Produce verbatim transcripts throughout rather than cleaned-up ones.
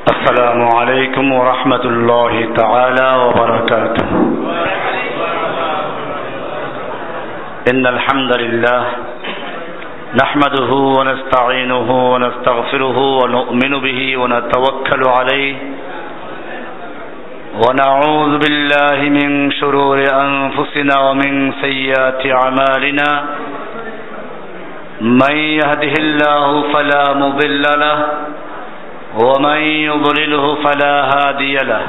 السلام عليكم ورحمة الله تعالى وبركاته. إن الحمد لله نحمده ونستعينه ونستغفره ونؤمن به ونتوكل عليه ونعوذ بالله من شرور أنفسنا ومن سيئات أعمالنا. من يهده الله فلا مضل له ومن يضلله فلا هادي له.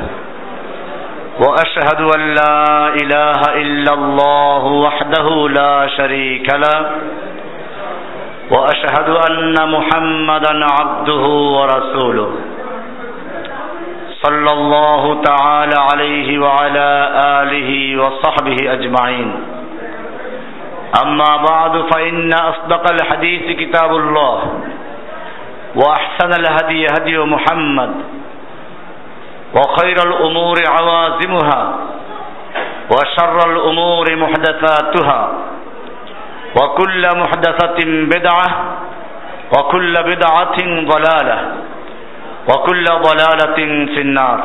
وأشهد أن لا إله إلا الله وحده لا شريك له وأشهد أن محمدا عبده ورسوله صلى الله تعالى عليه وعلى آله وصحبه أجمعين. أما بعد فإن أصدق الحديث كتاب الله وأحسن الهدي هدي محمد وخير الأمور عوازمها وشر الأمور محدثاتها وكل محدثة بدعة وكل بدعة ضلالة وكل ضلالة في النار.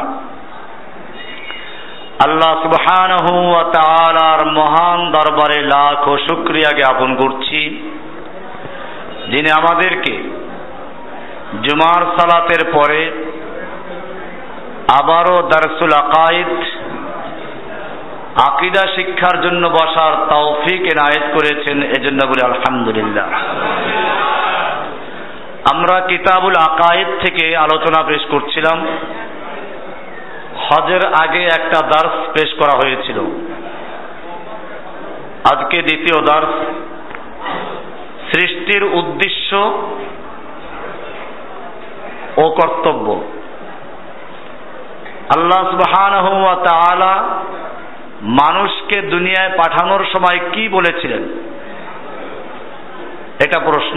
আল্লাহ সুবহানাহু ওয়া তাআলার মহান দরবারে লাখো শুকরিয়া জ্ঞাপন করছি, যিনি আমাদেরকে জুমার সালাতের পরে আবারও দারসুল আকাইদ আকীদা শিক্ষার জন্য বসার তৌফিক এনায়েত করেছেন, এজন্য বলি আলহামদুলিল্লাহ। আমরা কিতাবুল আকাইদ থেকে আলোচনা পেশ করছিলাম। হজের আগে একটা দার্স পেশ করা হয়েছিল, আজকে দ্বিতীয় দার্স, সৃষ্টির উদ্দেশ্য ও কর্তব্য। আল্লাহ সুবহানাহু ওয়া তাআলা মানুষকে দুনিয়ায় পাঠানোর সময় কি বলেছিলেন, এটা প্রশ্ন।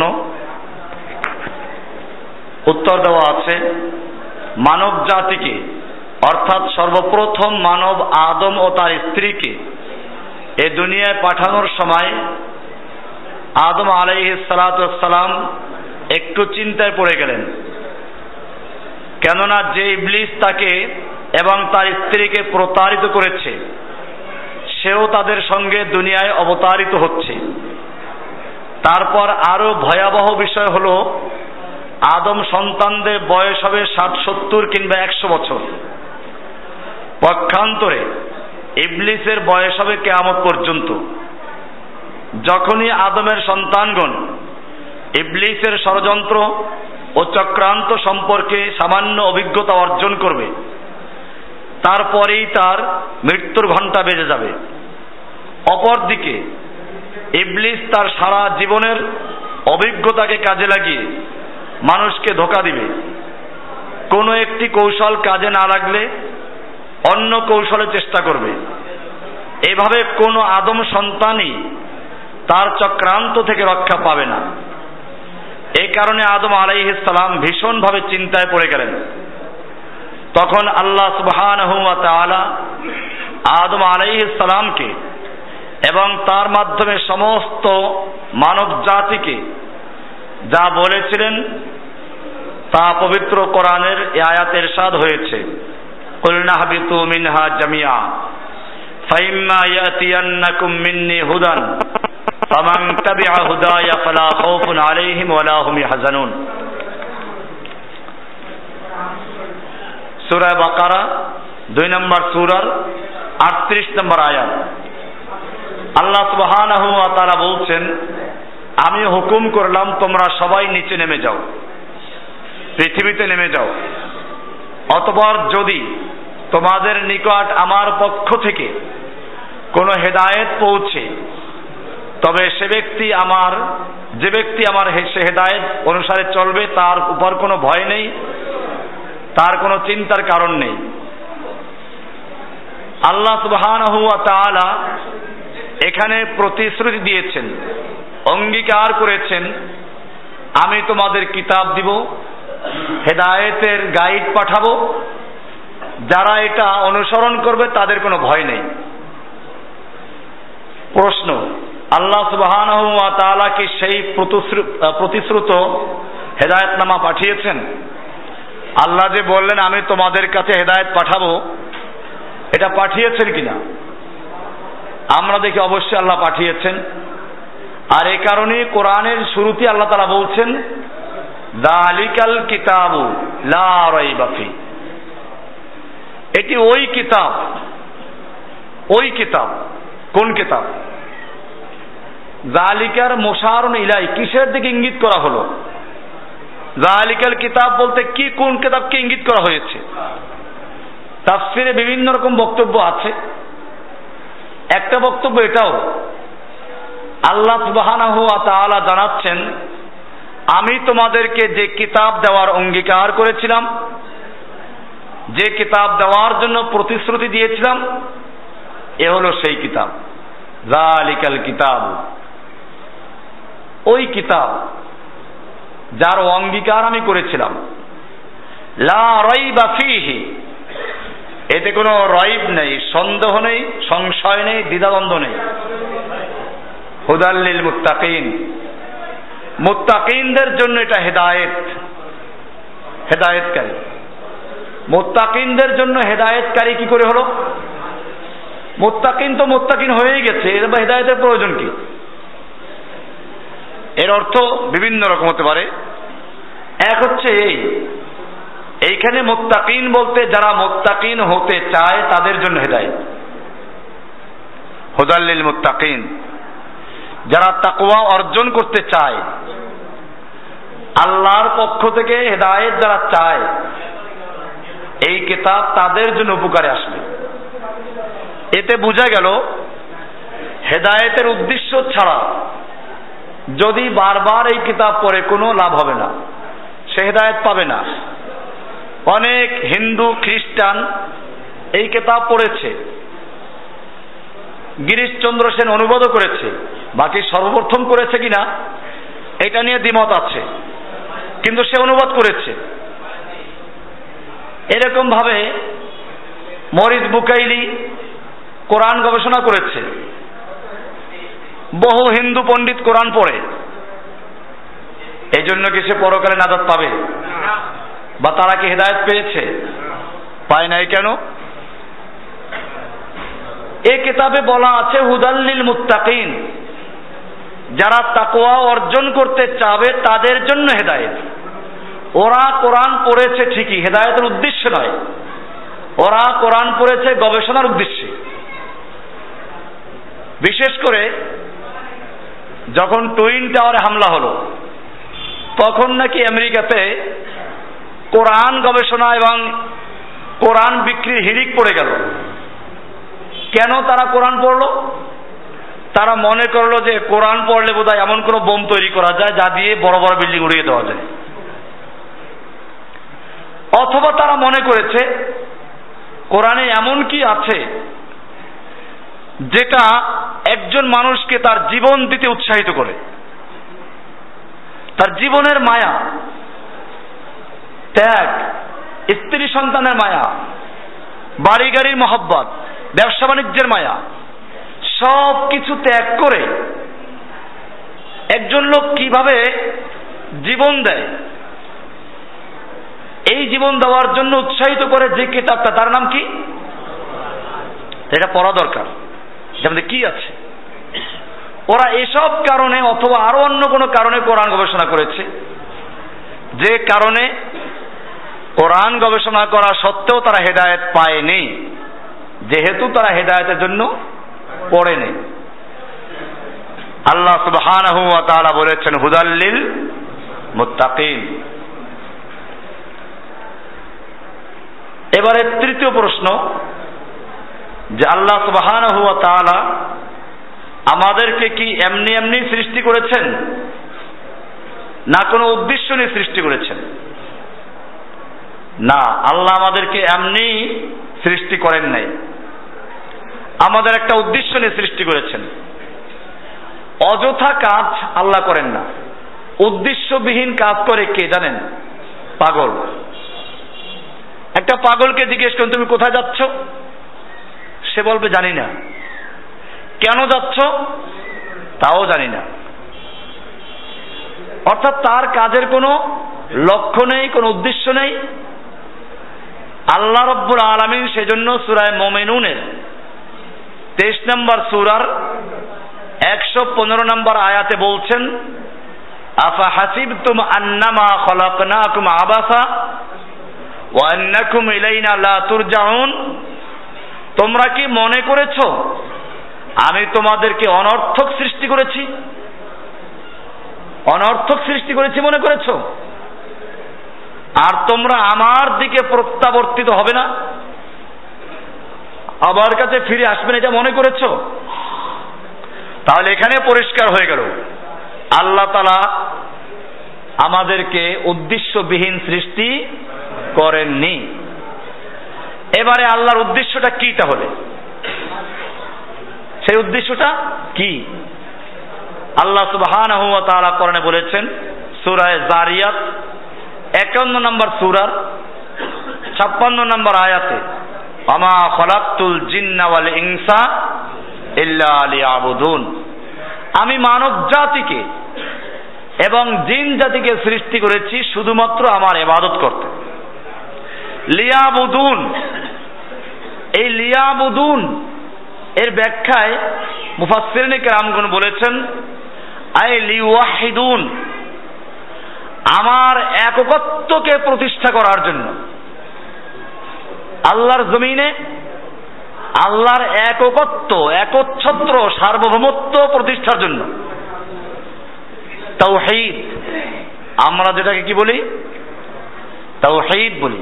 উত্তর দেওয়া আছে, মানব জাতিকে অর্থাৎ সর্বপ্রথম মানব আদম ও তার স্ত্রীকে এ দুনিয়ায় পাঠানোর সময় আদম আলাইহিস সালাতু ওয়াস সালাম একটু চিন্তায় পড়ে গেলেন। কেননা যে ইবলিস তাকে এবং তার স্ত্রীকে প্রতারিত করেছে, সেও তাদের সঙ্গে দুনিয়ায় অবতারিত হচ্ছে। তারপর আরো ভয়াবহ বিষয় হলো, আদম সন্তানদের বয়স হবে ষাট সত্তর কিংবা একশো বছর। পক্ষান্তরে ইবলিসের বয়স হবে কিয়ামত পর্যন্ত। যখনই আদমের সন্তানগণ ইবলিসের ষড়যন্ত্র ও চক্রান্ত সম্পর্কে সামান্য অভিজ্ঞতা অর্জন করবে, তারপরেই তার মৃত্যুর ঘণ্টা বেজে যাবে। অপরদিকে ইবলিস তার সারা জীবনের অভিজ্ঞতাকে কাজে লাগিয়ে মানুষকে ধোঁকা দিবে। কোনো একটি কৌশল কাজে না লাগলে অন্য কৌশলে চেষ্টা করবে। এভাবে কোনো আদম সন্তানই তার চক্রান্ত থেকে রক্ষা পাবে না। এই কারণে আদম আলাইহিস সালাম ভীষণভাবে চিন্তায় পড়ে গেলেন। তখন আল্লাহ সুবহানাহু ওয়া তাআলা আদম আলাইহিস সালামকে এবং তার মাধ্যমে সমস্ত মানব জাতিকে যা বলেছিলেন তা পবিত্র কোরআনের এই আয়াতে ইরশাদ হয়েছে, কুলনা হাবিতু মিনহা জামিআ ফাইম্মা ইয়াতিয়ান্নাকুম মিন্নি হুদান ফামান তাবিআ হুদায়া ফালা খাউফুন আলাইহিম ওয়ালা হুম ইয়াহজানুন। সূরা বাকারা দুই নম্বর সূরার আটত্রিশ নম্বর আয়াত। আল্লাহ সুবহানাহু ওয়া তাআলা বলছেন, আমি হুকুম করলাম তোমরা সবাই নিচে নেমে যাও, পৃথিবীতে নেমে যাও। অতঃপর যদি তোমাদের নিকট আমার পক্ষ থেকে কোনো হেদায়েত পৌঁছে, তবে সে ব্যক্তি আমার যে ব্যক্তি আমার সে হেদায়েত অনুসারে চলবে, তার উপর কোনো ভয় নেই, তার কোনো চিন্তার কারণ নেই। আল্লাহ সুবহানাহু ওয়া তাআলা এখানে প্রতিশ্রুতি দিয়েছেন, অঙ্গীকার করেছেন, আমি তোমাদের কিতাব দিব, হেদায়েতের গাইড পাঠাবো, যারা এটা অনুসরণ করবে তাদের কোনো ভয় নেই। প্রশ্ন, আল্লাহ সুবহানাহু ওয়া তাআলা কি সেই প্রতিশ্রুত হেদায়েতনামা পাঠিয়েছেন? আল্লাহ যে বললেন আমি তোমাদের কাছে হেদায়েত পাঠাবো, এটা পাঠিয়েছেন কিনা? আমরা দেখি অবশ্যই আল্লাহ পাঠিয়েছেন। আর এই কারণে কোরআনের শুরুতে আল্লাহ তাআলা বলছেন যালিকাল কিতাবু লা রাইবা ফি, এটি ওই কিতাব। ওই কিতাব কোন কিতাব? যালিকার মুশারুন ইলাই, কিসের দিকে ইঙ্গিত করা হলো? যালিকাল কিতাব বলতে কি, কোন কিতাবকে ইঙ্গিত করা হয়েছে? তাফসিরে বিভিন্ন রকম বক্তব্য আছে। একটা বক্তব্য এটাও, আল্লাহ সুবহানাহু ওয়া তাআলা জানাচ্ছেন আমি তোমাদেরকে যে কিতাব দেওয়ার অঙ্গীকার করেছিলাম, যে কিতাব দেওয়ার জন্য প্রতিশ্রুতি দিয়েছিলাম, এ হলো সেই কিতাব। যালিকাল কিতাব, ওই কিতাব যার অঙ্গীকার আমি করেছিলাম। লা রাইবা ফীহি, এতে কোনো রাইব নেই, সন্দেহ নেই, সংশয় নেই, দ্বিধাদ্বন্দ্ব নেই। হুদাল লিল মুত্তাকিন, মুত্তাকিনদের জন্য এটা হেদায়েত, হেদায়েতকারী। মুত্তাকিনদের জন্য হেদায়েতকারী কি করে হলো? মুত্তাকিন তো মুত্তাকিন হয়েই গেছে, এর বা হেদায়েতের প্রয়োজন কি? এর অর্থ বিভিন্ন রকম হতে পারে। এক হচ্ছে এই, এইখানে মুত্তাকিন বলতে যারা মুত্তাকিন হতে চায় তাদের জন্য হেদায়েত। হুদাল লিল মুত্তাকিন, যারা তাকওয়া অর্জন করতে চায়, আল্লাহর পক্ষ থেকে হেদায়েত যারা চায়, এই কিতাব তাদের জন্য উপকারে আসবে। এতে বোঝা গেল হেদায়েতের উদ্দেশ্য ছাড়া যদি বারবার এই কিতাব পড়ে কোনো লাভ হবে না, সে হেদায়েত পাবে না। অনেক হিন্দু খ্রিস্টান এই কিতাব পড়েছে, গিরিশচন্দ্র সেন অনুবাদও করেছে, বাকি সর্বপ্রথম করেছে কিনা এটা নিয়ে দ্বিমত আছে, কিন্তু সে অনুবাদ করেছে। এরকম ভাবে মরিস বুকাইলি কোরআন গবেষণা করেছে, বহু হিন্দু পণ্ডিত কোরআন পড়ে। এই জন্য কি সে পরকালে নাজাত পাবে? বা তারা কি হেদায়েত পেয়েছে? পায় নাই। কেন? এই কিতাবে বলা আছে হুদাল লিল মুত্তাকিন, যারা তাকওয়া অর্জন করতে চাবে তাদের জন্য হেদায়েত। ওরা কোরআন পড়েছে ঠিকই, হেদায়েতের উদ্দেশ্যে নয়, ওরা কোরআন পড়েছে গবেষণার উদ্দেশ্যে। বিশেষ করে যখন টুইন টাওয়ারে হামলা হলো, তখন নাকি আমেরিকাতে কোরআন গবেষণা এবং কোরআন বিক্রির হিড়িক পড়ে গেল। কেন তারা কোরআন পড়লো? তারা মনে করলো যে কোরআন পড়লে বোধহয় এমন কোনো বোম তৈরি করা যায় যা দিয়ে বড় বড় বিল্ডিং উড়িয়ে দেওয়া যায়। অথবা তারা মনে করেছে কোরআনে এমন কি আছে যেটা একজন মানুষকে তার জীবন দিতে উৎসাহিত করে, তার জীবনের মায়া, ত্যাগ, স্ত্রী সন্তানের মায়া, বাড়ি গাড়ির মহব্বত, ব্যবসা বাণিজ্যের মায়া, সব কিছু ত্যাগ করে একজন লোক কিভাবে জীবন দেয়, এই জীবন দেওয়ার জন্য উৎসাহিত করে যে কিতাবটা, তার নাম কি? এটা পড়া দরকার, যেমন কি আছে। ওরা এসব কারণে অথবা আরো অন্য কোনো কারণে কোরআন গবেষণা করেছে, যে কারণে কোরআন গবেষণা করা সত্ত্বেও তারা হেদায়েত পায়নি, যেহেতু তারা হেদায়েতের জন্য পড়েনি। আল্লাহ সুবহানাহু ওয়া তাআলা বলেছেন হুদাল লিল মুত্তাকিন। এবারে তৃতীয় প্রশ্ন, যে আল্লাহ সুবহানাহু ওয়া তাআলা আমাদেরকে কি এমনি এমনি সৃষ্টি করেছেন, না কোনো উদ্দেশ্য নিয়ে সৃষ্টি করেছেন? না, আল্লাহ আমাদেরকে এমনি সৃষ্টি করেন নাই, আমাদের একটা উদ্দেশ্য নিয়ে সৃষ্টি করেছেন। অযথা কাজ আল্লাহ করেন না, উদ্দেশ্যবিহীন কাজ করে কে জানেন? পাগল। একটা পাগলকে জিজ্ঞেস করুন তুমি কোথায় যাচ্ছ, সে বলবে জানি না। কেন যাচ্ছ? তাও জানি না। অর্থাৎ তার কাজের কোনো লক্ষ্য নেই, কোনো উদ্দেশ্য নেই, আল্লাহ রাব্বুল আলামিন সেজন্য সূরা মুমিনুনের তেইশ নম্বর সূরার একশো পনেরো নম্বর আয়াতে বলছেন, আফা হাসিবতুম আন্নামা খলাকনাকুম আবাসা ওয়া আন্নাকুম ইলাইনা লা তুরজাউন, তোমরা কি মনে করেছো আমি তোমাদেরকে অনর্থক সৃষ্টি করেছি? অনর্থক সৃষ্টি করেছি মনে করেছো? আর তোমরা আমার দিকে প্রত্যাবর্তিত হবে না, আমার কাছে ফিরে আসবেন এটা মনে করেছো? তাহলে এখানে পরিষ্কার হয়ে গেল আল্লাহ তাআলা আমাদেরকে উদ্দেশ্যবিহীন সৃষ্টি করেননি। এবারে আল্লাহর উদ্দেশ্যটা কি? তাহলে সেই উদ্দেশ্যটা কি? আল্লাহ সুবহানাহু ওয়া তাআলা কোরআনে বলেছেন সূরা যারিয়াত একান্ন নম্বর সূরার ছাপ্পান্ন নম্বর আয়াতে, ওয়ামা খলাকতুল জিন্না ওয়াল ইনসা ইল্লা লিয়াবুদুন, আমি মানব জাতিকে এবং জিন জাতিকে সৃষ্টি করেছি শুধুমাত্র আমার ইবাদত করতে। লিয়াবুদুন, এই লিয়াবুদুন এর ব্যাখ্যায় মুফাসসিরিনে কেরামগণ বলেছেন আই লিওয়াহিদুন, আমার একত্বকে প্রতিষ্ঠা করার জন্য, আল্লাহর জমিনে আল্লাহর একত্ব একচ্ছত্র সার্বভৌমত্ব প্রতিষ্ঠার জন্য। তাওহীদ, আমরা যেটাকে কি বলি? তাওহীদ বলি।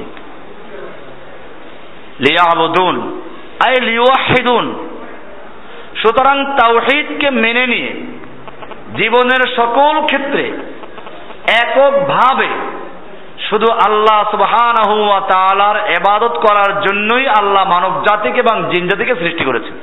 লিয়াবুদুন আই লিওয়াহিদুন, সুতরাং তাওহীদকে মেনে নিয়ে জীবনের সকল ক্ষেত্রে এককভাবে শুধু আল্লাহ সুবহানাহু ওয়া তাআলার ইবাদত করার জন্যই আল্লাহ মানব জাতিকে এবং জিন জাতিকে সৃষ্টি করেছেন।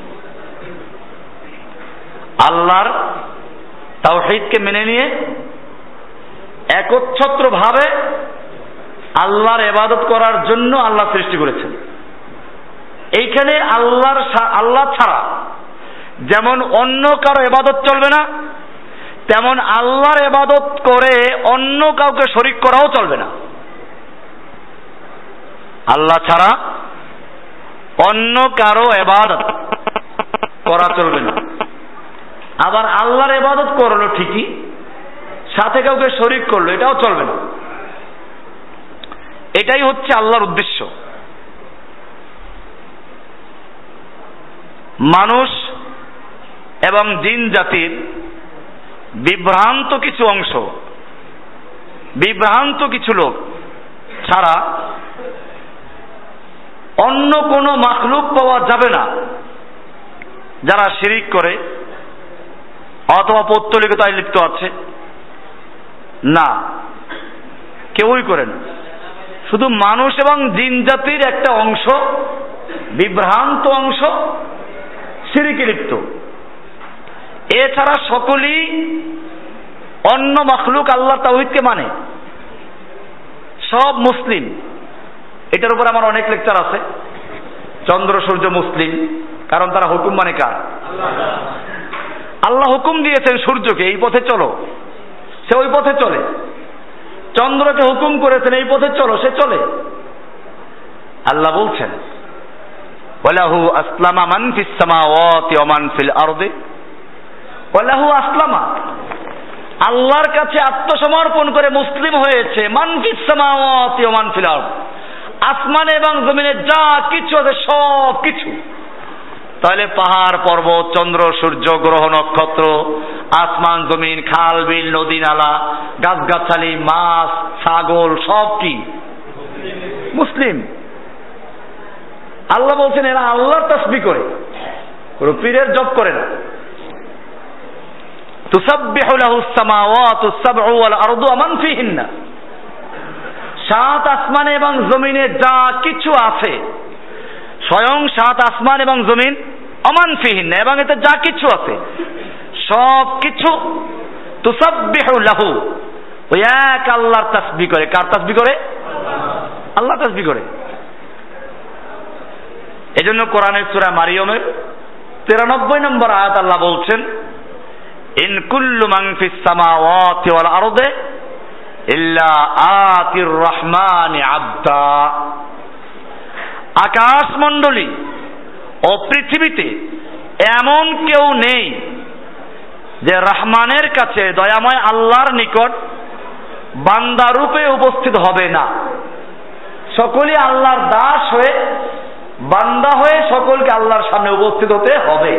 আল্লাহর তাওহীদকে মেনে নিয়ে একচ্ছত্র ভাবে আল্লাহর ইবাদত করার জন্য আল্লাহ সৃষ্টি করেছেন। এইখানে আল্লাহর আল্লাহ ছাড়া যেমন অন্য কারো ইবাদত চলবে না, তেমন আল্লাহর ইবাদত করে অন্য কাউকে শরীক করাও চলবে না। আল্লাহ ছাড়া অন্য কারো ইবাদত করা চলবে না। আবার আল্লাহর ইবাদত করলো ঠিকই, সাথে কাউকে শরীক করলো, এটাও চলবে না। এটাই হচ্ছে আল্লাহর উদ্দেশ্য। মানুষ এবং জিন জাতির বিভ্রান্ত কিছু অংশ, বিভ্রান্ত কিছু লোক ছাড়া অন্য কোনো মাখলুক পাওয়া যাবে না যারা শিরিক করে অথবা পৌত্তলিকতায় লিপ্ত আছে। না, কেউই করে না। শুধু মানুষ এবং জিন জাতির একটা অংশ, বিভ্রান্ত অংশ শিরিকে লিপ্ত। এছাড়া সকলেই অন্য মাখলুক আল্লাহর তাওহীদকে মানে, সব মুসলিম। এটার উপর আমার অনেক লেকচার আছে। চন্দ্র সূর্য মুসলিম, কারণ তারা হুকুম মানে কার? আল্লাহ হুকুম দিয়েছেন সূর্যকে এই পথে চলো, সে ওই পথে চলে। চন্দ্রকে হুকুম করেছেন এই পথে চলো, সে চলে। আল্লাহ বলছেন ওয়ালাহু আসলামা মান ফিস সামাওয়াতি ওয়া মান ফিল আরদি, ওয়ালাহু আসলামা, আল্লাহর কাছে আত্মসমর্পণ করে মুসলিম হয়েছে মান ফিস সামাওয়াতি ওয়া মান ফিল আরদ, আসমানে এবং জমিনে যা কিছু আছে সব কিছু। তাহলে পাহাড় পর্বত, চন্দ্র সূর্য, গ্রহ নক্ষত্র, আসমান জমিন, খাল বিল, নদী নালা, গাছগাছালি, মাছ, ছাগল সব কি মুসলিম? আল্লাহ বলছেন এরা আল্লাহর তাসবিহ করে, কোন পীরের জপ করে না। তুসাব্বিহু লাহুস সামাওয়াতুস সাবউ ওয়াল আরদু ওয়া মান ফিহিন্না, সাত আসমানে এবং জমিনে যা কিছু আছে, স্বয়ং সাত আসমান এবং জমিন, অমান ফিহিন্না, এবং এতে যা কিছু আছে সব কিছু তুসাব্বিহু লাহু, ওই এক আল্লাহর তাসবিহ করে। কার তাসবিহ করে? আল্লাহ তাসবিহ করে। এজন্য কোরআনের সূরা মারিয়মের তিরানব্বই নম্বর আয়াত আল্লাহ বলছেন ইন কুল্লু মান ফিস সামাওয়াতি ওয়াল আরদে ইল্লা আতির রহমানি আবদা, আকাশমণ্ডলী ও পৃথিবীতে এমন কেউ নেই যে রহমানের কাছে, দয়াময় আল্লাহর নিকট বান্দা রূপে উপস্থিত হবে না। সকলেই আল্লাহর দাস হয়ে, বান্দা হয়ে সকলকে আল্লাহর সামনে উপস্থিত হতে হবে।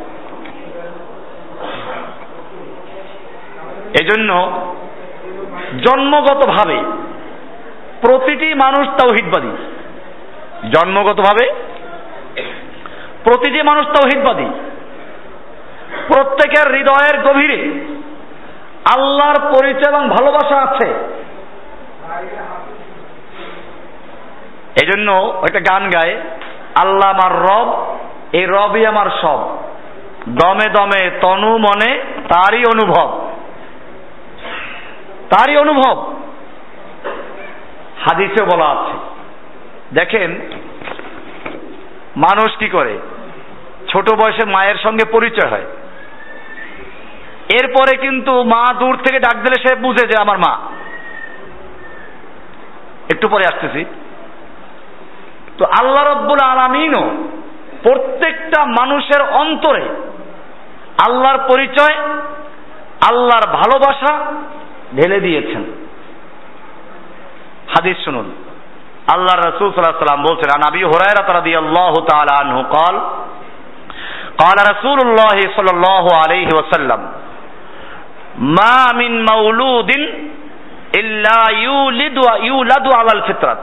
এজন্য জন্মগতভাবে প্রতিটি মানুষ তাওহীদবাদী। জন্মগতভাবে প্রতিটি মানুষ তাওহীদবাদী। প্রত্যেকের হৃদয়ের গভীরে আল্লাহর পরিচয় এবং ভালোবাসা আছে। এই জন্য একটা গান গায়, আল্লাহ আমার রব, এই রবই আমার সব, দমে দমে তনু মনে তারই অনুভব, তারই অনুভব। হাদিসে বলা আছে। দেখেন মানুষ কি করে, ছোট বয়সে মায়ের সঙ্গে পরিচয় হয়, এরপরে কিন্তু মা দূর থেকে ডাক দিলে সে বুঝে যে আমার মা। একটু পরে আসতেছি। তো আল্লাহ রাব্বুল আলামিনও প্রত্যেকটা মানুষের অন্তরে আল্লাহর পরিচয়, আল্লাহর ভালোবাসা ঢেলে দিয়েছেন। হাদিস শুনুন, আল্লাহ রাসূল সাল্লাল্লাহু আলাইহি ওয়াসাল্লাম বলছেন, আন আবি হুরায়রা রাদিয়াল্লাহু তাআলা আনহু قال قال رسول الله صلى الله عليه وسلم ما من مولود إلا يولد يولد على الفطرة।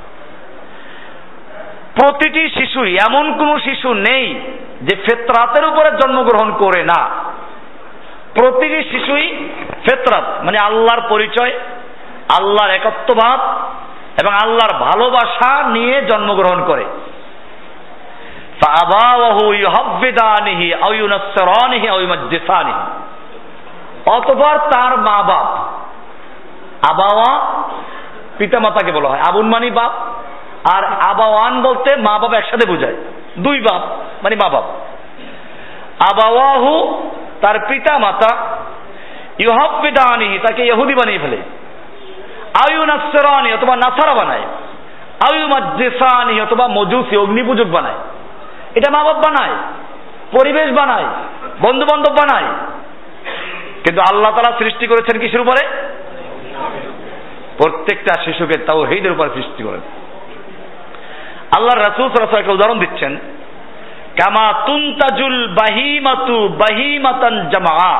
প্রতিটি শিশুই, এমন কোন শিশু নেই যে ফিতরাতের উপরে জন্মগ্রহণ করে না। প্রতিটি শিশুই ফিতরাত মানে আল্লাহর পরিচয়, আল্লাহর একত্ববাদ এবং আল্লাহর ভালোবাসা নিয়ে জন্মগ্রহণ করে। ফাআবাওয়াহু ইউহাব্বিদানিহি আও ইউনাসসিরানিহি আও ইউমাজ্জিসানিহি। অতঃপর তার মা বাপ, আবাওয়া পিতামাতাকে বলা হয়, আবুন মানে বাপ, আর আবাওয়ান বলতে মা বাপ একসাথে বোঝায়, দুই বাপ মানে মা বাপ। আবাওয়াহু তার পিতা মাতা, ইউহাব্বিদানিহি তাকে ইহুদি বানিয়ে ফেলে, আও ইউনাসসিরানি অথবা নাসারা বানায়, আও ইউমাজ্জিসানি অথবা মজুসি অগ্নিপূজক বানায়। এটা মা বাপ বানায়, পরিবেশ বানায়, বন্ধু বান্ধব বানায়। কিন্তু আল্লাহ তাআলা সৃষ্টি করেছেন কিসের উপরে? প্রত্যেকটা শিশুকে তাওহীদের উপর সৃষ্টি করেন। আল্লাহ রাসূল সাল্লাল্লাহু আলাইহি ওয়াসাল্লাম উদাহরণ দিচ্ছেন, কামা তুনতাজুল বাহিমাতু বাহিমাতান জামা।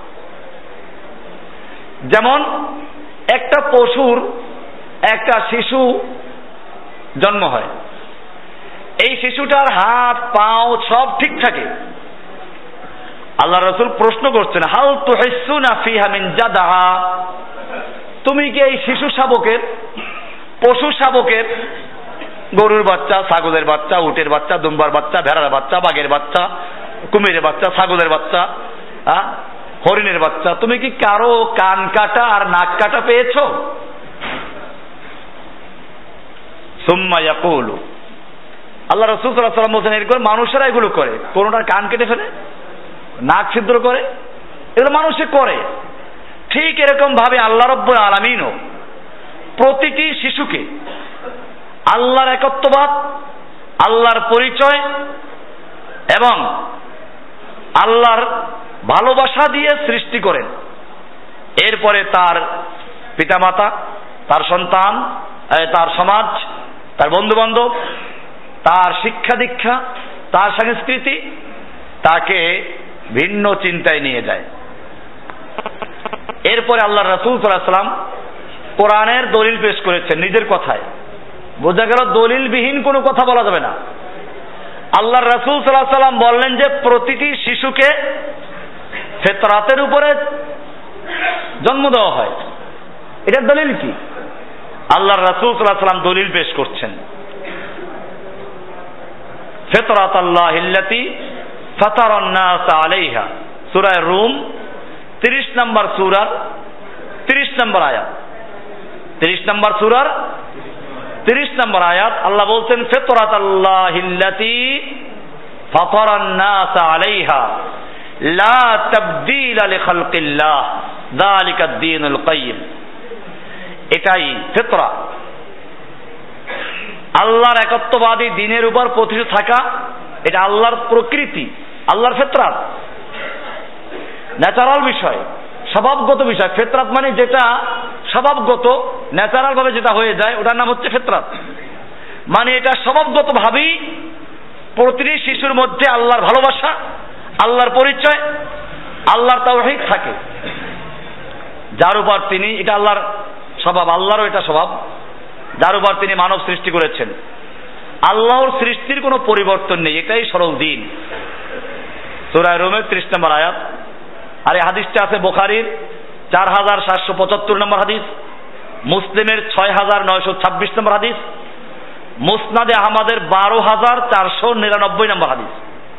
যেমন একটা পশুর একটা শিশু জন্ম হয়, এই শিশুটার হাত পাও সব ঠিক থাকে। আল্লাহ রাসূল প্রশ্ন করছেন, হাল তুহিসুনা ফিহা মিন জাদা। তুমি কি এই শিশু শাবকের, পশু শাবকের, গরুর বাচ্চা, ছাগলের বাচ্চা, উটের বাচ্চা, দুম্বার বাচ্চা, ভেড়ার বাচ্চা, বাঘের বাচ্চা, কুমিরের বাচ্চা, ছাগলের বাচ্চা, হরিণের বাচ্চা, তুমি কি কারো কান কাটা আর নাক কাটা পেয়েছো? সুম্মা ইয়াকুলু, আল্লাহ রাসূল সাল্লাল্লাহু আলাইহি ওয়াসাল্লাম বলেন, এরকম মানুষেরা এগুলো করে, কোনটার কান কেটে ফেলে, নাক ছিদ্র করে, এগুলো মানুষে করে। ঠিক এরকম ভাবে আল্লাহ রাব্বুল আলামিনও প্রতিটি শিশুকে আল্লাহর একত্ববাদ, আল্লাহর পরিচয় এবং আল্লাহর ভালোবাসা দিয়ে সৃষ্টি করেন। এরপরে তার পিতামাতা, তার সন্তান, তার সমাজ, তার বন্ধু বান্ধব, তার শিক্ষা দীক্ষা, তার সংস্কৃতি তাকে ভিন্ন চিন্তায় নিয়ে যায়। এরপরে আল্লাহ রাসূল সাল্লাল্লাহু আলাইহি ওয়াসাল্লাম কোরআনের দলিল পেশ করেছেন নিজের কথায়। বোঝা গেল দলিলবিহীন কোনো কথা বলা যাবে না। আল্লাহ রাসূল সাল্লাল্লাহু আলাইহি ওয়াসাল্লাম বললেন যে প্রতিটি শিশুকে ফিতরাতের উপরে জন্ম দেওয়া হয়। এটার দলিল কি? আল্লাহ রাসূল সাল্লাল্লাহু আলাইহি ওয়াসাল্লাম দলিল পেশ করছেন, ফিতরাতাল্লাহিল্লাতী ফাতারান নাস আলাইহা, সূরা রুম তিরিশ নম্বর সূরার তিরিশ নম্বর আয়াত। তিরিশ নম্বর সূরার তিরিশ নম্বর আয়াত আল্লাহ বলছেন, ফিতরাতাল্লাহিল্লাতী ফাতারান নাস আলাইহা লা তাবদীলা লিখালকিল্লাহ যালিকাদ দ্বীনুল কাইয়্যিম। এটাই ফিতরা, আল্লাহর একত্ববাদী দ্বীনের উপর প্রতিষ্ঠিত থাকা, এটা আল্লাহর প্রকৃতি, আল্লাহর ফিতরাত, ন্যাচারাল বিষয়, স্বভাবগত বিষয়। ফিতরাত মানে যেটা স্বভাবগত, ন্যাচারাল ভাবে যেটা হয়ে যায়, ওটার নাম হচ্ছে ফিতরাত। মানে এটা স্বভাবগত ভাবেই প্রতিটি শিশুর মধ্যে আল্লাহর ভালোবাসা, আল্লাহর পরিচয়, আল্লাহর তাওহীদ থাকে, যার উপর তিনি, এটা আল্লাহর স্বভাব, আল্লাহরও এটা স্বভাব, যার উপর তিনি মানব সৃষ্টি করেছেন। আল্লাহর সৃষ্টির কোনো পরিবর্তন নেই, এটাই সরল দিন। সূরা রুমের ত্রিশ নম্বর আয়াত। আর এই হাদিসটা আছে বুখারীর চার হাজার সাতশো পঁচাত্তর নম্বর হাদিস, মুসলিমের ছয় হাজার নয়শো ছাব্বিশ নম্বর হাদিস, মুসনাদে আহমদের বারো হাজার চারশো নিরানব্বই নম্বর হাদিস।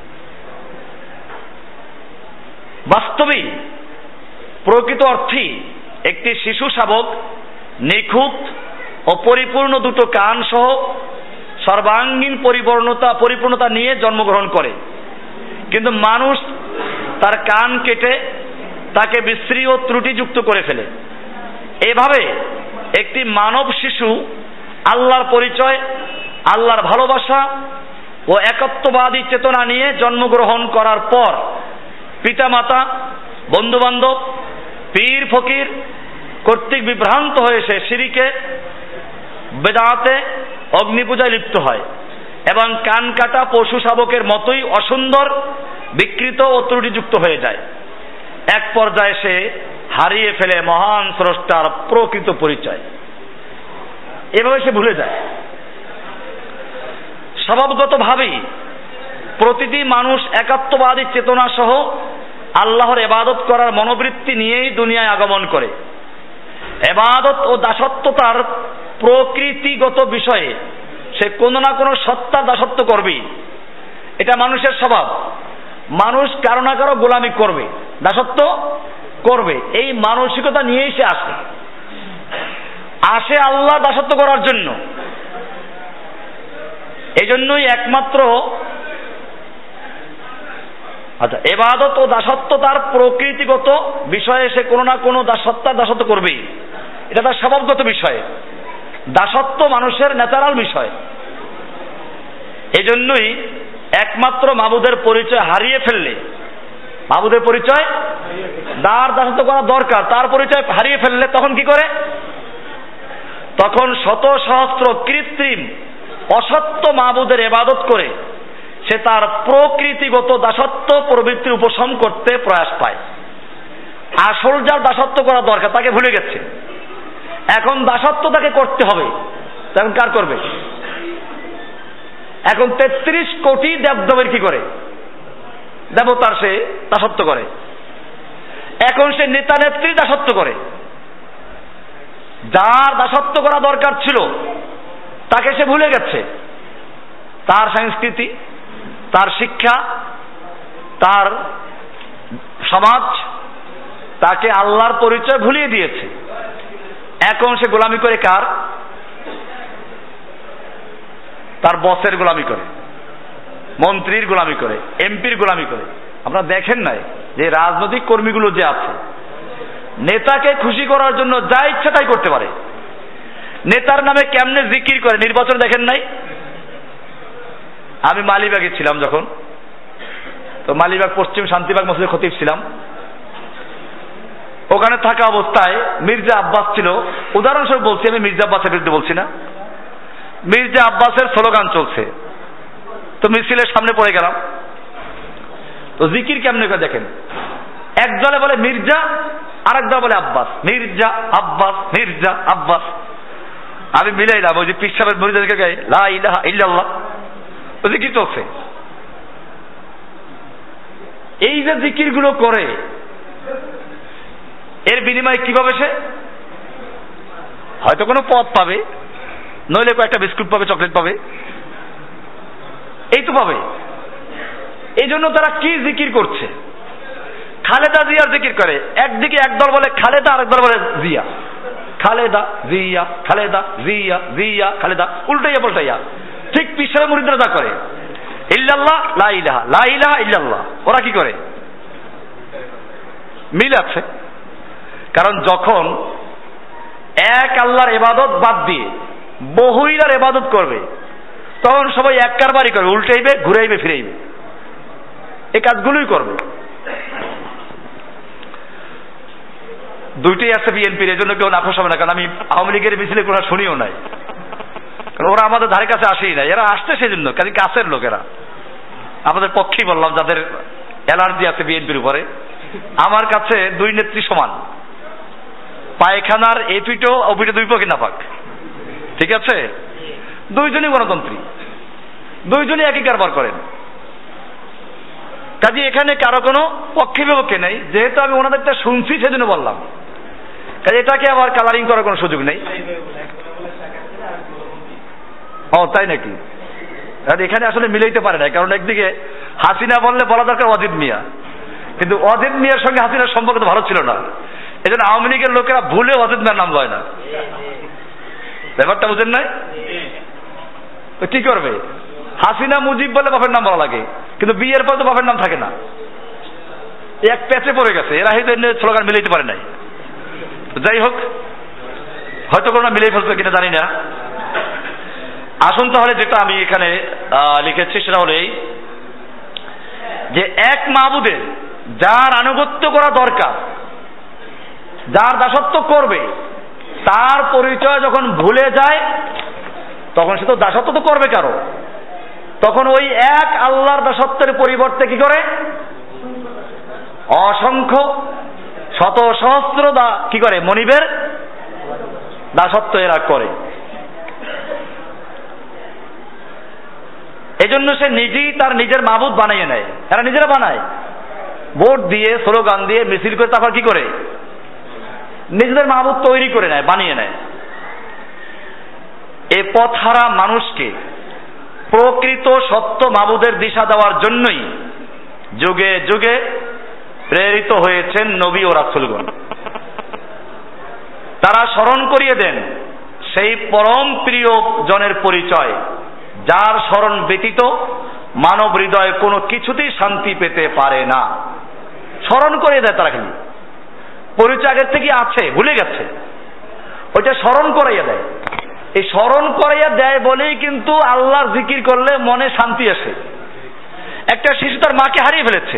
বাস্তবেই প্রকৃত অর্থেই একটি শিশু শাবক নিখুঁত ও পরিপূর্ণ দুটো কান সহ সর্বাঙ্গীন পরিপূর্ণতা পরিপূর্ণতা নিয়ে জন্মগ্রহণ করে, কিন্তু মানুষ তার কান কেটে তাকে বিশ্রী ও ত্রুটিযুক্ত করে ফেলে। এভাবে একটি মানব শিশু আল্লাহর পরিচয়, আল্লাহর ভালোবাসা ও একত্ববাদী চেতনা নিয়ে জন্মগ্রহণ করার পর পিতামাতা, বন্ধুবান্ধব, পীর ফকির কর্তৃক বিভ্রান্ত হয়ে সে শিরকে, বেদাতে, অগ্নিপূজায় লিপ্ত হয় এবং কান কাটা পশু শাবকের মতোই অসুন্দর, বিকৃত ও ত্রুটিযুক্ত হয়ে যায়। এক পর্যায়ে সে হারিয়ে ফেলে মহান স্রষ্টার প্রকৃত পরিচয়। এভাবে সে ভুলে যায়। স্বভাবগতভাবেই প্রতিটি মানুষ একাত্মবাদী চেতনা সহ আল্লাহর ইবাদত করার মনোবৃত্তি নিয়েই দুনিয়ায় আগমন করে। ইবাদত ও দাসত্বতার প্রকৃতিগত বিষয়ে সে কোনো না কোনো সত্তার দাসত্ব করবেই, এটা মানুষের স্বভাব। মানুষ কারো না কারো গোলামি করবে, দাসত্ব করবে, এই মানসিকতা নিয়েই সে আসে আসে আল্লাহ দাসত্ব করার জন্য। এই জন্যই একমাত্র আচ্ছা ইবাদত ও দাসত্ব তার প্রকৃতিগত বিষয়ে সে কোনো না কোনো দাসত্বার দাসত্ব করবেই, এটা তার স্বভাবগত বিষয়। দাসত্ব মানুষের ন্যাচারাল বিষয়। এই জন্যই একমাত্র মাবুদের পরিচয় হারিয়ে ফেললে, মাবুদের পরিচয় যার দাসত্ব করা দরকার তার পরিচয় হারিয়ে ফেললে তখন কি করে? তখন শত সহস্র কৃত্রিম অসত্য মাবুদের ইবাদত করে সে তার প্রকৃতিগত দাসত্ব প্রবৃত্তির উপশম করতে প্রয়াস পায়। আসল যার দাসত্ব করা দরকার তাকে ভুলে গেছে, এখন দাসত্ব তাকে করতে হবে। তখন কার করবে? এখন তেত্রিশ কোটি দেবদেবের কি করে? দেবতার সে দাসত্ব করে। এখন সে নেতা নেত্রী দাসত্ব করে। যার দাসত্ব করা দরকার ছিল তাকে সে ভুলে গেছে। তার সংস্কৃতি, তার শিক্ষা, তার সমাজ তাকে আল্লাহর পরিচয় ভুলিয়ে দিয়েছে। এখন সে গোলামি করে কার? তার বসের গোলামি করে, মন্ত্রীর গোলামি করে, এমপির গোলামি করে। আপনারা দেখেন নাই যে রাজনৈতিক কর্মীগুলো যে আছে, নেতাকে খুশি করার জন্য যা ইচ্ছা তাই করতে পারে। নেতার নামে কেমনে জিকির করে, নির্বাচন দেখেন নাই? আমি মালিবাগে ছিলাম যখন, তো মালিবাগ পশ্চিম শান্তিবাগ মসজিদের খতিব ছিলাম। ওখানে থাকা অবস্থায় মির্জা আব্বাস ছিল, উদাহরণস্বরূপ বলছি, আমি মির্জা আব্বাসের বিরুদ্ধে বলছি না। মির্জা আব্বাসের স্লোগান চলছে, তো মিছিলের সামনে পড়ে গেলাম। তো জিকির কেমনে করে দেখেন, এক দলে বলে মির্জা, আর এক দল বলে আব্বাস, মির্জা আব্বাস, মির্জা আব্বাস। আমি মিলাইলাম ওই যে পীর সাহেবের মুরিদদেরকে গায়ে লা ইলাহা ইল্লাল্লাহ, ওই জিকির চলছে। এই যে জিকির গুলো করে, এর বিনিময়ে কিভাবে সে হয়তো কোনো পদ পাবে, নইলে কয়েকটা বিস্কুট পাবে, চকলেট পাবে, এই তো পাবে। এই জন্য তারা কি জিকির করছে? খালেদা জিয়ার জিকির করে। একদিকে একদল বলে খালেদা, আরেকদল বলে জিয়া। খালেদা জিয়া, খালেদা জিয়া, জিয়া খালেদা, উল্টাইয়া পাল্টাইয়া। ঠিক পিছনে মুরিদরা যা করে, ইল্লাল্লাহ লা ইলাহা, লা ইলাহা ইল্লাল্লাহ। ওরা কি করে? মিল আছে। কারণ যখন এক আল্লাহর ইবাদত বাদ দিয়ে বহু ইলার ইবাদত করবে, তখন সবাই এক কারবারই করবে, উল্টাইবে, ঘুরাইবে, ফিরাইবে, এই কাজগুলোই করবে। দুইটাই আছে বিএনপির, এই জন্য কেউ নাফস হবে না, কারণ আমি আওয়ামী লীগের মিছিলে কোনো শুনিও নাই, কারণ ওরা আমাদের ধারে কাছে আসেই না। এরা আসছে সেই জন্য, কাজে কাছের লোকেরা আমাদের পক্ষেই বললাম, যাদের অ্যালার্জি আছে বিএনপির উপরে। আমার কাছে দুই নেত্রী সমান, পায়খানার এপিটো ওপিটো দুই পক্ষে নাপাক, ঠিক আছে? দুইজনই গণতন্ত্রী, দুইজনই একই কারবার করেন। কাজে এখানে কারো কোনো পক্ষে বিপক্ষে নেই, যেহেতু আমি ওনাদেরটা শুনছি সেজন্য বললাম। কাজে এটাকে আবার কালারিং করার কোনো সুযোগ নেই। ও তাই নাকি? এখানে আসলে মিলাইতে পারে না, কারণ একদিকে হাসিনা বললে বলা দরকার অজিত মিয়া, কিন্তু অজিত মিয়ার সঙ্গে হাসিনার সম্পর্ক তো ভালো ছিল না, এই জন্য আওয়ামী লীগের লোকেরা ভুলে অজিত মিয়ার নাম লয় না। ব্যাপারটা বুঝেন নাই? তো কি করবে? হাসিনা মুজিব বলে বাপের নাম বলা লাগে, কিন্তু বিয়ের পর তো বাপের নাম থাকে না। এক প্যাচে পড়ে গেছে, এরা হয়তো স্লোগান মিলাইতে পারে নাই। যাই হোক, হয়তো কোনো মিলাই ফেলছে কিনা জানি না। আসুন তাহলে যেটা আমি এখানে লিখেছি সেটা হলো এই, যে এক মাবুদের যার আনুগত্য করা দরকার, যার দাসত্ব করবে, তার পরিচয় যখন ভুলে যায় তখন সে তো দাসত্ব তো করবে কারো, তখন ওই এক আল্লাহর দাসত্বের পরিবর্তে কি করে অসংখ্য শত সহস্র দা কি করে মনিবের দাসত্ব এরা করে। এজন্য সে নিজেই তার নিজের মাবুদ বানিয়ে নেয়, এরা নিজেরা বানায়, ভোট দিয়ে, স্লোগান দিয়ে, মিছিল করে, তারপর কি করে নিজেদের মাবুদ তৈরি করে নেয়, বানিয়ে নেয়। এ পথহারা মানুষকে প্রকৃত সত্য মাবুদের দিশা দেওয়ার জন্যই যুগে যুগে প্রেরিত হয়েছেন নবী ও রাসূলগণ। তারা স্মরণ করিয়ে দেন সেই পরম প্রিয় জনের পরিচয়, যার স্মরণ ব্যতীত মানব হৃদয় কোনো কিছুতেই শান্তি পেতে পারে না। স্মরণ করিয়ে দেয় তারা, খালি পরিচয় আগের থেকে আছে, ভুলে গেছে, ওইটা স্মরণ করাইয়া দেয়। এই স্মরণ করাইয়া দেয় বলেই কিন্তু আল্লাহর জিকির করলে মনে শান্তি আসে। একটা শিশু তার মাকে হারিয়ে ফেলেছে,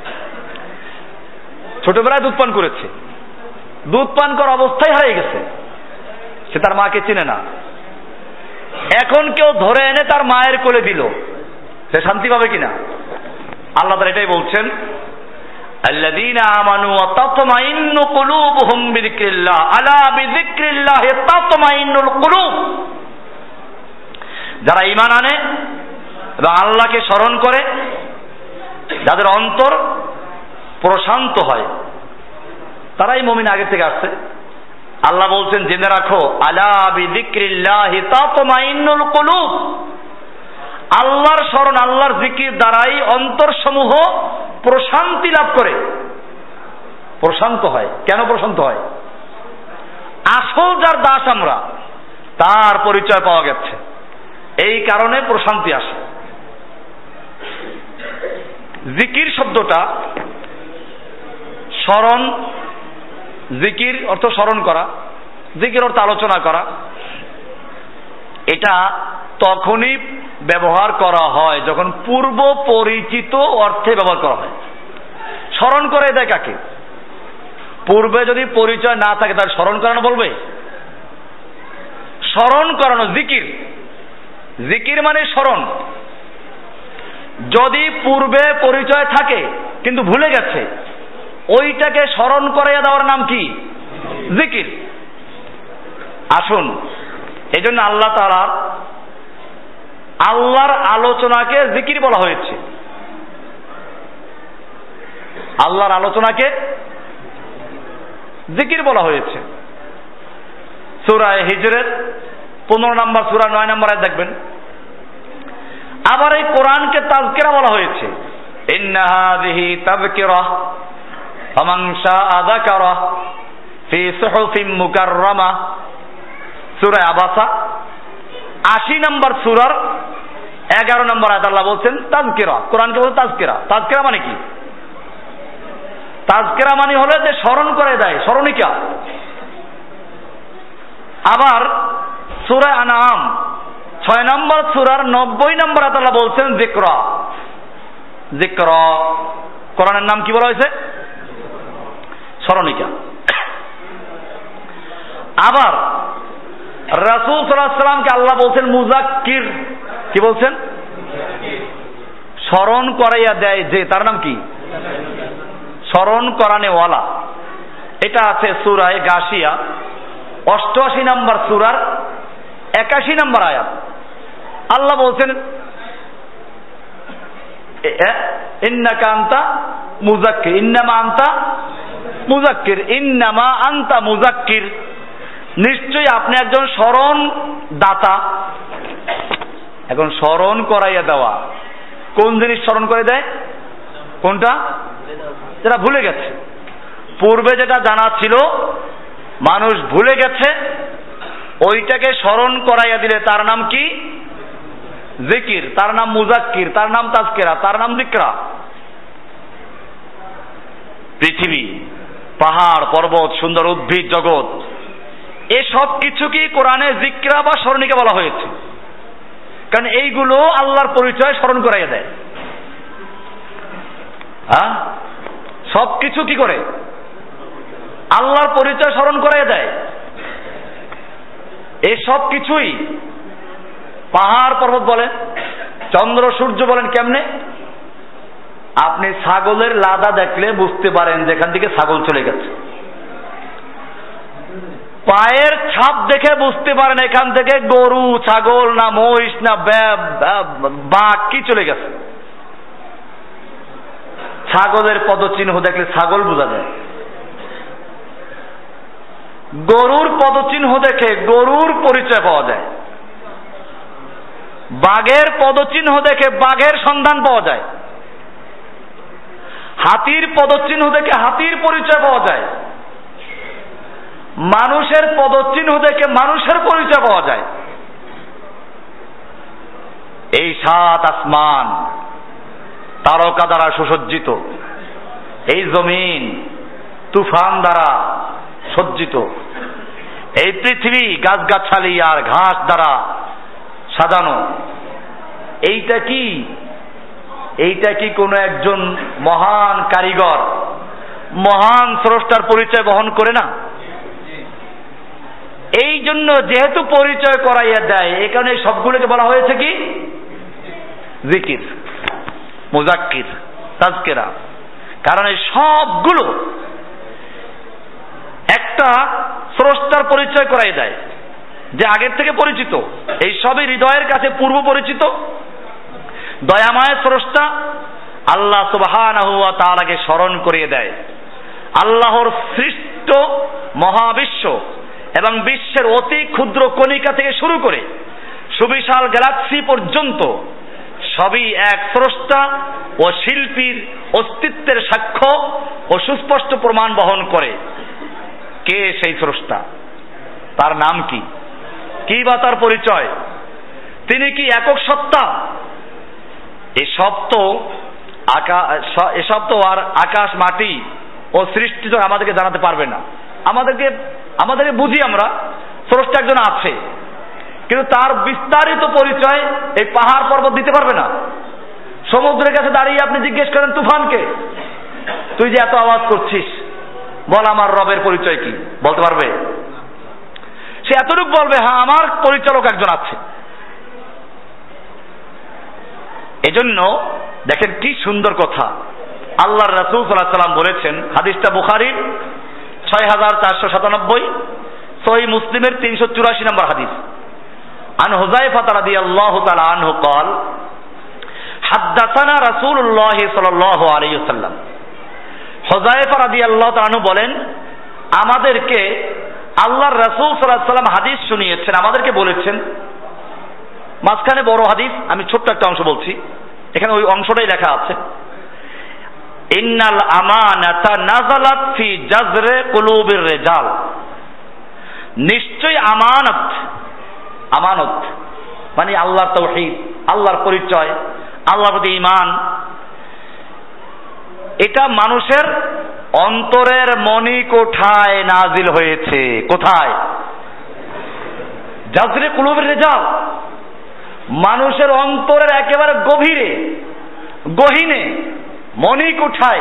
ছোটবেলায় দুধ পান করেছে, দুধ পান করার অবস্থায় হারিয়ে গেছে, সে তার মাকে চিনে না। এখন কেউ ধরে এনে তার মায়ের কোলে দিল, সে শান্তি পাবে কিনা? আল্লাহ তাআলা এটাই বলছেন, আল্লাযীনা আমানু ওয়া তাতমাইন্নু কুলুবুহুম বিযিকরিল্লাহ, আলা বিযিকরিল্লাহি তাতমাইন্নুল কুলুব। যারা ঈমান আনে এবং আল্লাহকে স্মরণ করে, যাদের অন্তর প্রশান্ত হয়, তারাই মুমিন। আগে থেকে আসছে। আল্লাহ বলছেন, জেনে রাখো, আলা বিযিকরিল্লাহি তাতমাইন্নুল কুলুব, আল্লাহর স্মরণ, আল্লাহর জিকির দ্বারাই অন্তরসমূহ প্রশান্তি লাভ করে, প্রশান্ত হয়। কেন প্রশান্ত হয়? আসল যার দাস আমরা, তার পরিচয় পাওয়া গেছে, এই কারণে প্রশান্তি আসে। জিকির শব্দটা, স্মরণ, জিকির অর্থ স্মরণ করা, জিকির অর্থ আলোচনা করা। এটা তখনই ব্যবহার করা হয় যখন পূর্ব পরিচিত অর্থে ব্যবহার করা হয়। স্মরণ করে দেয় কাকে? পূর্বে যদি পরিচয় না থাকে তার স্মরণ করানো বলবে? স্মরণ করানো জিকির, জিকির মানে স্মরণ। যদি পূর্বে পরিচয় থাকে কিন্তু ভুলে গেছে, ওইটাকে স্মরণ করাইয়া দেওয়ার নাম কি? জিকির। আসুন, এই জন্য আল্লাহ তাআলা আল্লাহর আলোচনাকে জিকির বলা হয়েছে। আল্লাহর আলোচনাকে জিকির বলা হয়েছে। সূরা হিজরের পনেরো নম্বর সূরা নয় নম্বর আয়াত দেখবেন। আবার এই কোরআনকে তাযকিরা বলা হয়েছে, ইন্না হাযিহি তাযকিরাহ ফামান শাআ যাকারাহ ফি সুহুফিন মুকাররামাহ। সূরা আবাসা আশি নম্বর সূরার এগারো নম্বর আয়াত আল্লাহ বলছেন তাযকিরা, কোরআনকে বলছে তাযকিরা। তাযকিরা মানে কি? তাযকিরা মানে হলো যে স্মরণ করে দেয়, স্মরণিকা। আবার সূরা আনআম ছয় নম্বর সূরার নব্বই নম্বর আয়াতে আল্লাহ বলছেন যিকরা। যিকরা কোরআনের নাম কি বলা হয়েছে? স্মরণিকা। আবার রাসূল সাল্লাল্লাহু আলাইহি সাল্লামকে আল্লাহ বলছেন মুযাক্কির। কি বলছেন? স্মরণ করাইয়া দেয় যে, তার নাম কি? স্মরণ করানেওয়ালা। এটা আছে সূরায়ে গাশিয়া অষ্টআশি নম্বর সূরার একাশি নম্বর আয়াত। আল্লাহ বলছেন ইন্নাকা আনতা মুযাক্কির, ইন্নামা আনতা মুযাক্কির, ইন্নামা আনতা মুযাক্কির। নিশ্চয়ই আপনি একজন স্মরণ দাতা। এখন স্মরণ করাইয়া দেওয়া, কোন জিনিস স্মরণ করে দেয়? কোনটা? যেটা ভুলে গেছে। পূর্বে যেটা জানা ছিল মানুষ ভুলে গেছে, ওইটাকে স্মরণ করাইয়া দিলে তার নাম কি? জিকির, তার নাম মুযাক্কির, তার নাম তাজকিরা, তার নাম যিকরা। পৃথিবী, পাহাড়, পর্বত, সুন্দর উদ্ভিদ জগৎ, এসব কিছু কি কোরআনে যিকরা বা স্মরণিকা বলা হয়েছে? কারণ এইগুলো আল্লাহর পরিচয় স্মরণ করাইয়া দেয়। হ্যাঁ, সব কিছু কি করে? আল্লাহর পরিচয় স্মরণ করাইয়া দেয়। এই সব কিছুই পাহাড় পর্বত বলেন, চন্দ্র সূর্য বলেন। কেমনে? আপনি ছাগলের লাদা দেখলে বুঝতে পারেন যেখান থেকে ছাগল চলে গেছে। পায়ের ছাপ দেখে বুঝতে পারেন এখান থেকে গরু, ছাগল না মহিষ না বাঘ কি চলে গেছে। ছাগলের পদচিহ্ন দেখলে ছাগল বোঝা যায়। গরুর পদচিহ্ন দেখে গরুর পরিচয় পাওয়া যায়। বাঘের পদচিহ্ন দেখে বাঘের সন্ধান পাওয়া যায়। হাতির পদচিহ্ন দেখে হাতির পরিচয় পাওয়া যায়। মানুষের পদচিহ্ন দেখে মানুষের পরিচয় পাওয়া যায়। এই সাত আসমান তারকা দ্বারা সুসজ্জিত, এই জমিন তুফান দ্বারা সজ্জিত, এই পৃথিবী গাছগাছালি আর ঘাস দ্বারা সাজানো। এইটা কি? এইটা কি কোনো একজন মহান কারিগর, মহান স্রষ্টার পরিচয় বহন করে না? এই জন্য যেহেতু পরিচয় করাইয়া দেয়, এই কারণে সবগুলোকে বলা হয়েছে কি? জিকির, মুযাক্কির, তাজকিরা। কারণ এই সবগুলো একটা স্রষ্টার পরিচয় করাই দেয়, যে আগের থেকে পরিচিত। এই সবই হৃদয়ের কাছে পূর্ব পরিচিত। দয়াময় স্রষ্টা আল্লাহ সুবহানাহু ওয়া তাআলাকে স্মরণ করিয়ে দেয়। আল্লাহর সৃষ্ট মহাবিশ্ব এবং বিশ্বের অতি ক্ষুদ্র কণিকা থেকে শুরু করে সুবিশাল গ্যালাক্সি পর্যন্ত সবই এক স্রষ্টা ও শিল্পীর অস্তিত্বের সাক্ষ্য ও সুস্পষ্ট প্রমাণ বহন করে। কে সেই স্রষ্টা? তার নাম কি? কি বা তার পরিচয়? তিনি কি একক সত্তা? এসব তো আকাশ, এসব তো আর আকাশ মাটি ও সৃষ্টি তো আমাদেরকে জানাতে পারবে না। আমাদেরকে আমাদেরকে বুঝি আমরা স্রষ্টা একজন আছে, কিন্তু তার বিস্তারিত পরিচয় এই পাহাড় পর্বত দিতে পারবে না। সমুদ্রের কাছে দাঁড়িয়ে আপনি জিজ্ঞেস করেন তুফানকে, তুই যে এত আওয়াজ করছিস, বল আমার রবের পরিচয় কি? বলতে পারবে? সে এতটুকু বলবে, হ্যাঁ আমার পরিচালক একজন আছে। এজন্য দেখেন কি সুন্দর কথা আল্লাহর রাসূল সাল্লাল্লাহু আলাইহি ওয়াসাল্লাম বলেছেন। হাদিসটা বুখারীর ছয় হাজার চারশো সাতানব্বই, সহিহ মুসলিমের তিনশো চুরাশি নম্বর হাদিস। আন হুযায়ফা রাদিয়াল্লাহু তাআলা আনহু قال হাদাসানা রাসূলুল্লাহ সাল্লাল্লাহু আলাইহি ওয়াসাল্লাম। হুযায়ফা রাদিয়াল্লাহু তাআলা আনহু বলেন, আমাদেরকে আল্লাহর রাসূল সাল্লাল্লাহু আলাইহি ওয়াসাল্লাম হাদিস শুনিয়েছেন, আমাদেরকে বলেছেন। মাঝখানে বড় হাদিস, আমি ছোট্ট একটা অংশ বলছি, এখানে ওই অংশটাই লেখা আছে। ইন্নাল আমানাতা নাযালাত ফি জাযরে কুলুবির রিজাল। নিশ্চয় আমানত, আমানত মানে আল্লাহর তাওহীদ, আল্লাহর পরিচয়, আল্লাহর প্রতি ঈমান, এটা মানুষের অন্তরের মনি কোঠায় নাজিল হয়েছে। কোথায়? জাযরে কুলুবির রিজাল। মানুষের অন্তরের একেবারে গভীরে, গহীনে, মণিকুঠায়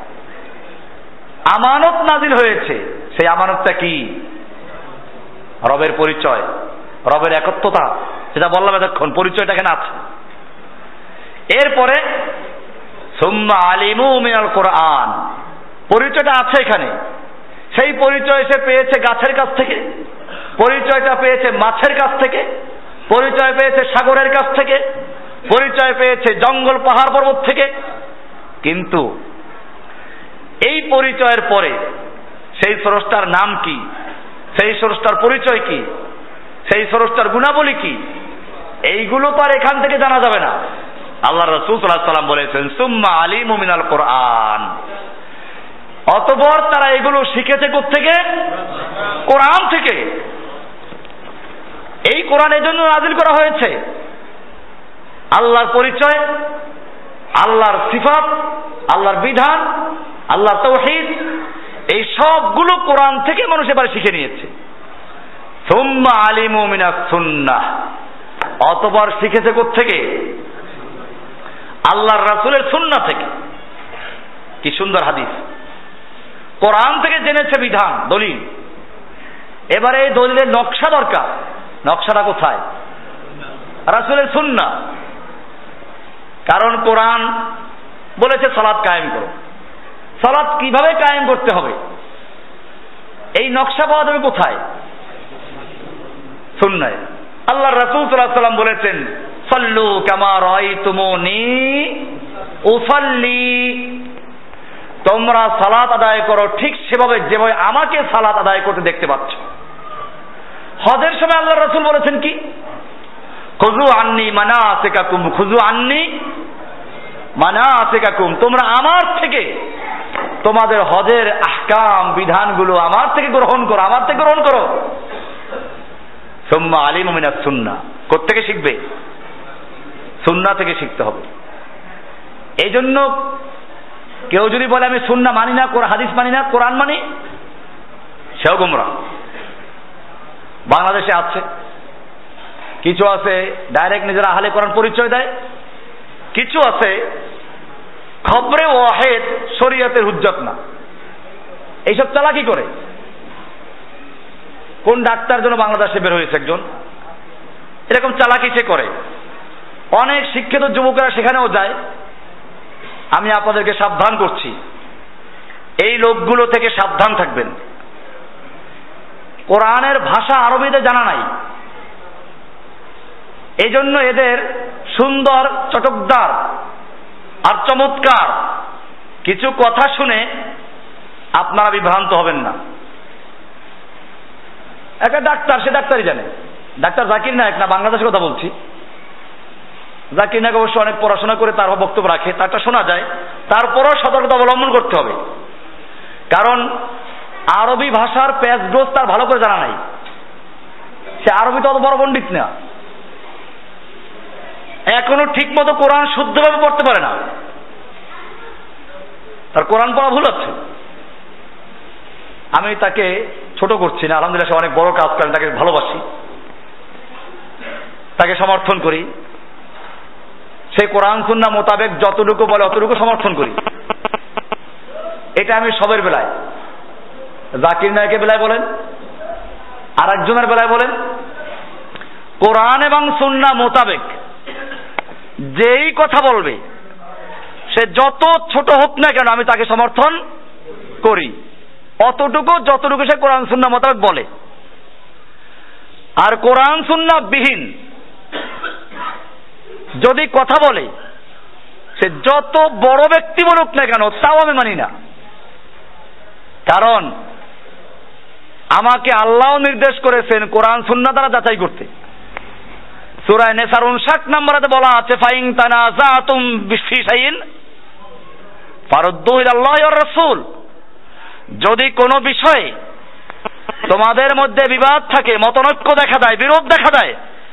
আমানত নাজিল হয়েছে। সেই আমানতটা কি? রবের পরিচয়, রবের একত্বতা, যেটা বললাম এতক্ষণ, পরিচয়টা এখানে আছে। এরপরে সুম্মা আলিমু মিনাল কোরআন, পরিচয়টা আছে এখানে। সেই পরিচয় সে পেয়েছে গাছের কাছ থেকে, পরিচয়টা পেয়েছে মাছের কাছ থেকে, পরিচয় পেয়েছে সাগরের কাছ থেকে, পরিচয় পেয়েছে জঙ্গল পাহাড় পর্বত থেকে। কিন্তু এই পরিচয়ের পরে সেই স্রষ্টার নাম কি, সেই স্রষ্টার পরিচয় কি, সেই স্রষ্টার গুণাবলী কি, এইগুলো তো আর এখান থেকে জানা যাবে না। আল্লাহ রাসূল সাল্লাল্লাহু আলাইহি ওয়াসাল্লাম বলেছেন সুম্মা আলিমু মিনাল কোরআন, অতঃপর তারা এগুলো শিখেছে কোত্থেকে? কোরআন থেকে। এই কোরআন এজন্য নাযিল করা হয়েছে, আল্লাহর পরিচয়, আল্লাহর সিফাত, আল্লাহর বিধান, আল্লাহর তাওহীদ, এই সবগুলো কোরআন থেকে মানুষ এবারে শিখে নিয়েছে। সুম্মা আলিমু মিনাস সুন্নাহ, অতঃপর শিখেছে কোত্থেকে? আল্লাহর রাসূলের সুন্নাহ থেকে। কি সুন্দর হাদিস! কোরআন থেকে জেনেছে বিধান, দলিল। এবারে এই দলিলের নকশা দরকার। নকশাটা কোথায়? রাসূলের সুন্নাহ। কারণ কোরআন বলেছে সালাত কায়েম করো, সালাত কিভাবে কায়েম করতে হবে এই নকশা পাওয়া যাবে কোথায়? সুন্নায়। আল্লাহ রাসূল সাল্লাল্লাহু আলাইহি ওয়াসাল্লাম বলেছেন সাল্লু কামা রাআইতুমুনি উসাল্লি, তোমরা সালাত আদায় করো ঠিক সেভাবে যেভাবে আমাকে সালাত আদায় করতে দেখতে পাচ্ছ। হজের সময় আল্লাহ রাসূল বলেছেন কি? খুযু আন্নি মানাসিকাকুম, খুযু আন্নি মানাসিকাকুম, তোমরা আমার থেকে তোমাদের হজের আহকাম বিধানগুলো আমার থেকে গ্রহণ করো, আমার থেকে গ্রহণ করো। সুম্মা আলিমু মিনাস সুন্নাহ, কোত্থেকে শিখবে? সুন্নাহ থেকে শিখতে হবে। এই জন্য কেউ যদি বলে আমি সুন্নাহ মানি না, হাদিস মানি না, কোরআন মানি, সেও গোমরাহ। বাংলাদেশে আছে কিছু, আছে ডাইরেক্ট নিজেরা আহলে কোরআন পরিচয় দেয়, কিছু আছে খবরে ওয়াহিদ শরীয়তের হুজ্জত না, এইসব চালাকি করে। কোন ডাক্তার যেন বাংলাদেশে বের হয়েছে একজন, এরকম চালাকি সে করে। অনেক শিক্ষিত যুবকেরা সেখানেও যায়। আমি আপনাদেরকে সাবধান করছি, এই লোকগুলো থেকে সাবধান থাকবেন। কোরআনের ভাষা আরবিতে জানা নাই, এই জন্য এদের সুন্দর, চটকদার আর চমৎকার কিছু কথা শুনে আপনারা বিভ্রান্ত হবেন না। একটা ডাক্তার, সে ডাক্তারই জানে, ডাক্তার জাকির নায়েক না, বাংলাদেশের কথা বলছি। জাকির নায়েক অবশ্য অনেক পড়াশোনা করে তার বক্তব্য রাখে, তারটা শোনা যায়। তারপরও সতর্কতা অবলম্বন করতে হবে, কারণ আরবি ভাষার প্যাচগ্রোথ তার ভালো করে জানা নাই। সে আরবি তো অত বড় পণ্ডিত না, এখনো ঠিক মতো কোরআন শুদ্ধভাবে পড়তে পারে না, তার কোরআন পড়া ভুল আছে। আমি তাকে ছোট করছি না, আলহামদুলিল্লাহ সে অনেক বড় কাজ করেন, তাকে ভালোবাসি, তাকে সমর্থন করি। সে কোরআন সুন্নাহ মোতাবেক যতটুকু বলে অতটুকু সমর্থন করি। এটা আমি সবের বেলায়, জাকির নায়েকের বেলায় বলেন, আর একজনের বেলায় বলেন, কোরআন এবং সুন্নাহ মোতাবেক যেই কথা বলবে সে যত ছোট হোক না কেন আমি তাকে সমর্থন করি, অতটুকু যতটুকু সে কোরআন সুন্নাহ মোতাবেক বলে। আর কোরআন সুন্নাহ বিহীন যদি কথা বলে সে যত বড় ব্যক্তি বলুক না কেন তাও আমি মানি না। কারণ আমাকে আল্লাহ নির্দেশ করেছেন কোরআন সুন্নাহ দ্বারা যাচাই করতে। সূরা নিসার উনষাট নম্বরে বলা আছে ফাইন তানাযাতুম ফি শাইইন ফারুদ্দুহু ইলাল্লাহি ওয়ার রাসূল, যদি কোনো বিষয়ে তোমাদের মধ্যে বিবাদ থাকে, মতনৈক্য দেখা দেয়, বিরোধ দেখা দেয়,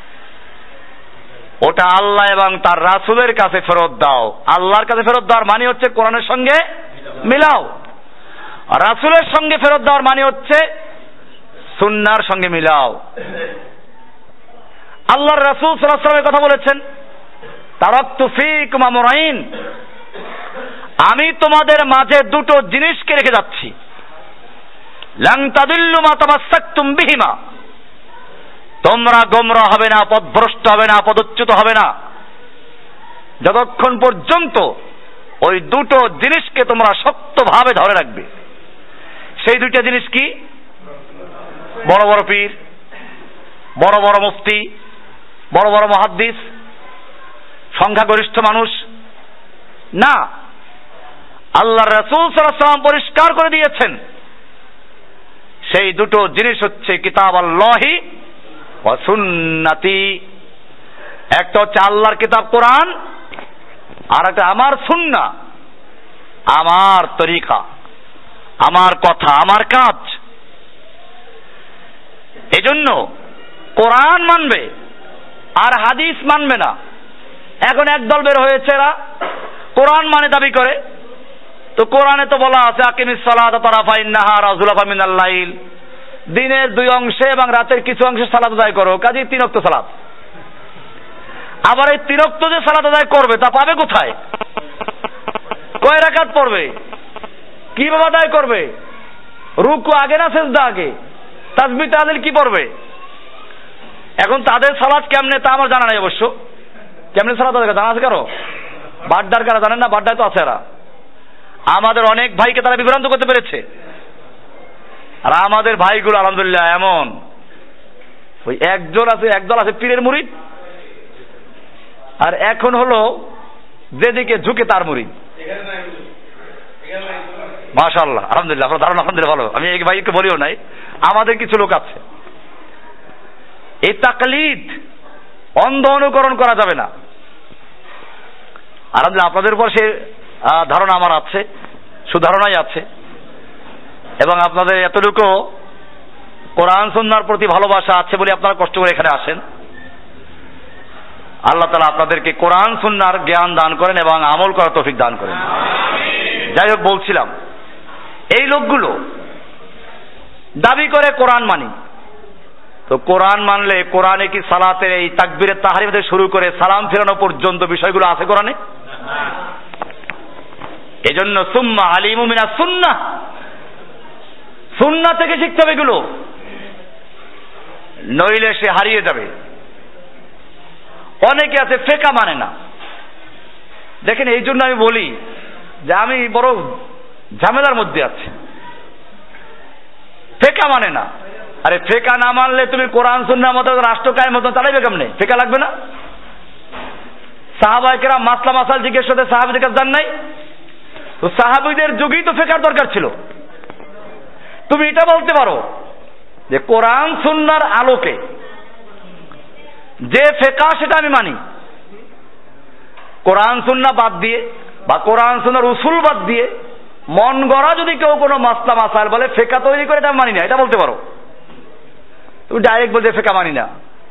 ওটা আল্লাহ এবং তার রাসূলের কাছে ফেরত দাও। আল্লাহর কাছে ফেরত দেওয়ার মানে হচ্ছে কোরআনের সঙ্গে মিলাও, আর রাসূলের সঙ্গে ফেরত দেওয়ার মানে হচ্ছে সুন্নাহর সঙ্গে মিলাও। আল্লাহর রাসূল সাল্লাল্লাহু আলাইহি ওয়াসাল্লাম কথা বলেছেন, তারাকতু ফীকুম আমরাইন, আমি তোমাদের মাঝে দুটো জিনিসকে রেখে যাচ্ছি, লান তাদিল্লু মা তামাসসাকতুম বিহিমা, তোমরা গোমরাহ হবে না, পথভ্রষ্ট হবে না, পদচ্যুত হবে না যতক্ষণ পর্যন্ত ওই দুটো জিনিসকে তোমরা শক্তভাবে ধরে রাখবে। সেই দুইটা জিনিস কি? বড় বড় পীর, বড় বড় মুফতি, বড় বড় মুহাদ্দিস, সংখ্যাগরিষ্ঠ মানুষ না। আল্লাহর রাসূল সাল্লাল্লাহু আলাইহি ওয়াসাল্লাম পরিষ্কার করে দিয়েছেন, সেই দুটো জিনিস হচ্ছে কিতাব আল্লাহি ওয়া সুন্নতি। একটা হচ্ছে আল্লাহর কিতাব কোরআন, আর একটা আমার সুন্নাহ, আমার তরিকা, আমার কথা, আমার কাজ। এজন্য কোরআন মানবে আর হাদিস মানবে না। এখন একদল বের হয়েছে, এরা কোরআন মানে দাবি করে। তো কোরআনে তো বলা আছে আকিমিস সালাতা তারাফাইন নাহার ওয়া যুলাফা মিনাল লাইল, দিনের দুই অংশে এবং রাতের কিছু অংশে সালাত আদায় করো, কাজেই তিন ওয়াক্ত সালাত। আবার এই তিন ওয়াক্ত যে সালাত আদায় করবে তা পাবে কোথায়? কয় রাকাত পড়বে? কিভাবে আদায় করবে? রুকু আগে না সিজদা আগে? তাসবিহ তাহলিল কি পড়বে? এখন তাদের সালাত কেমনে তা আমার জানা নাই অবশ্য। কেমনে সালাত আদায় জানা আছে কারো? বাড্ডার কারা জানেন না? বাড্ডায় তো আছে এরা। আমাদের অনেক ভাইকে তারা বিভ্রান্ত করতে পেরেছে। আর আমাদের ভাইগুলো আলহামদুলিল্লাহ এমন, ওই একজন আছে, একদল আছে পীরের মুরিদ, আর এখন হলো যেদিকে ঝুঁকে তার মুরিদ। মাশাআল্লাহ, আলহামদুলিল্লাহ, আপনার ধারণা আলহামদুলিল্লাহ ভালো। আমি এই ভাইকে বলিও নাই, আমাদের কিছু লোক আছে। এই তাকলিদ, অন্ধ অনুকরণ করা যাবে না। আলহামদুলিল্লাহ আপনাদের উপর সে ধারণা আমার আছে, সুধারণাই আছে, এবং আপনাদের এতটুকু কোরআন সুন্নাহর প্রতি ভালোবাসা আছে বলে আপনারা কষ্ট করে এখানে আসেন। আল্লাহ তাআলা আপনাদেরকে কোরআন সুন্নাহর জ্ঞান দান করেন এবং আমল করার তৌফিক দান করেন। যাই হোক, বলছিলাম এই লোকগুলো দাবি করে কোরআন মানি। তো কোরআন মানলে কোরআনে কি সালাতের এই তাকবীরের তাহরিম থেকে শুরু করে সালাম ফেরানো পর্যন্ত বিষয়গুলো আছে কোরআনে? এজন্য সুম্মা আলিমু মিনাস সুন্নাহ, সুন্নাহ থেকে শিখতে হবে এগুলো, নইলে সে হারিয়ে যাবে। অনেকে আছে ফেকা মানে না। দেখেন, এই জন্য আমি বলি যে আমি বড় ঝামেলার মধ্যে আছি। ফেকা মানে না। আরে ফেকা না মানলে তুমি কোরআন সুন্নাহর মতো রাষ্ট্র কায়েম মতো চালাইবে কেমনে? ফেকা লাগবে না? সাহাবায়ে কেরাম মাসলা মাসাল জিজ্ঞেস করতে সাহাবীদের কাছে যান নাই? তো সাহাবীদের যুগেই তো ফেকার দরকার ছিল। তুমি এটা বলতে পারো যে কোরআন সুন্নাহর আলোকে যে ফেকা সেটা আমি মানি। কোরআন সুন্নাহ বাদ দিয়ে বা কোরআন সুন্নাহর উসুল বাদ দিয়ে মন গড়া যদি কেউ কোনো মাসলা মাসাইল বলে ফেকা তৈরি করে, এটা মানি না, এটা বলতে পারো। তুমি ডাইরেক্ট বলতে ফেকা মানি না,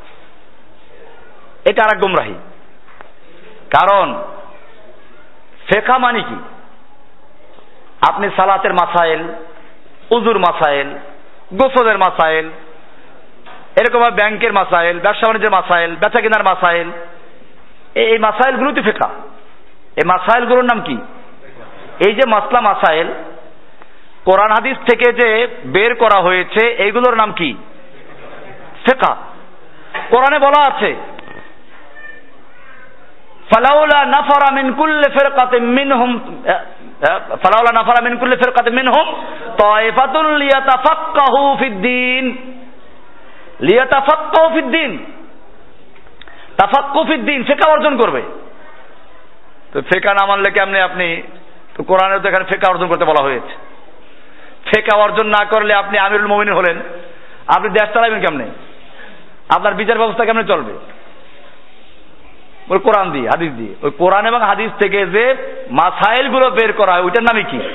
এটা আরেক গুমরাহি। কারণ ফেকা মানে কি? আপনি সালাতের মাসাইল, উজুর মাসাইল, গোসলের মাসাইল, এরকম ব্যাংকের মাসাইল, ব্যবসা বাণিজ্যের মাসাইল, বেচা কেনার মাসাইল, এই মাসাইলগুলো তো ফেকা। এই মাসাইলগুলোর নাম কি? এই যে মাসলা মাসাইল কোরআন হাদিস থেকে যে বের করা হয়েছে, এইগুলোর নাম কি? ফিকহ। কোরআনে বলা আছে ফালাউলা নাফারা মিন কুল্লি ফিরকাতিন মিনহুম ফালাউলা নাফারা মিন কুল্লি ফিরকাতিন মিনহুম তায়ফাতুন লিয়াতাফাক্কাহু ফিদ্দীন, লিয়াতাফাক্কাহু ফিদ্দীন, তাফাক্কুহ ফিদ্দীন, ফিকহ অর্জন করবে। তো ফিকহ না মানলে কেমনে আপনি? তো কোরআনে তো এখানে ফিকহ অর্জন করতে বলা হয়েছে। ফিকহ অর্জন না করলে আপনি আমিরুল মুমিনিন হলেন, আপনি দেশ চালাবেন কেমনে? আপনার বিচার ব্যবস্থা কেমনে চলবে? ওই কোরআন দিয়ে, হাদিস দিয়ে। ওই কোরআন এবং হাদিস থেকে যে মাসাইল গুলো বের করা হয় ওইটার নামই কি?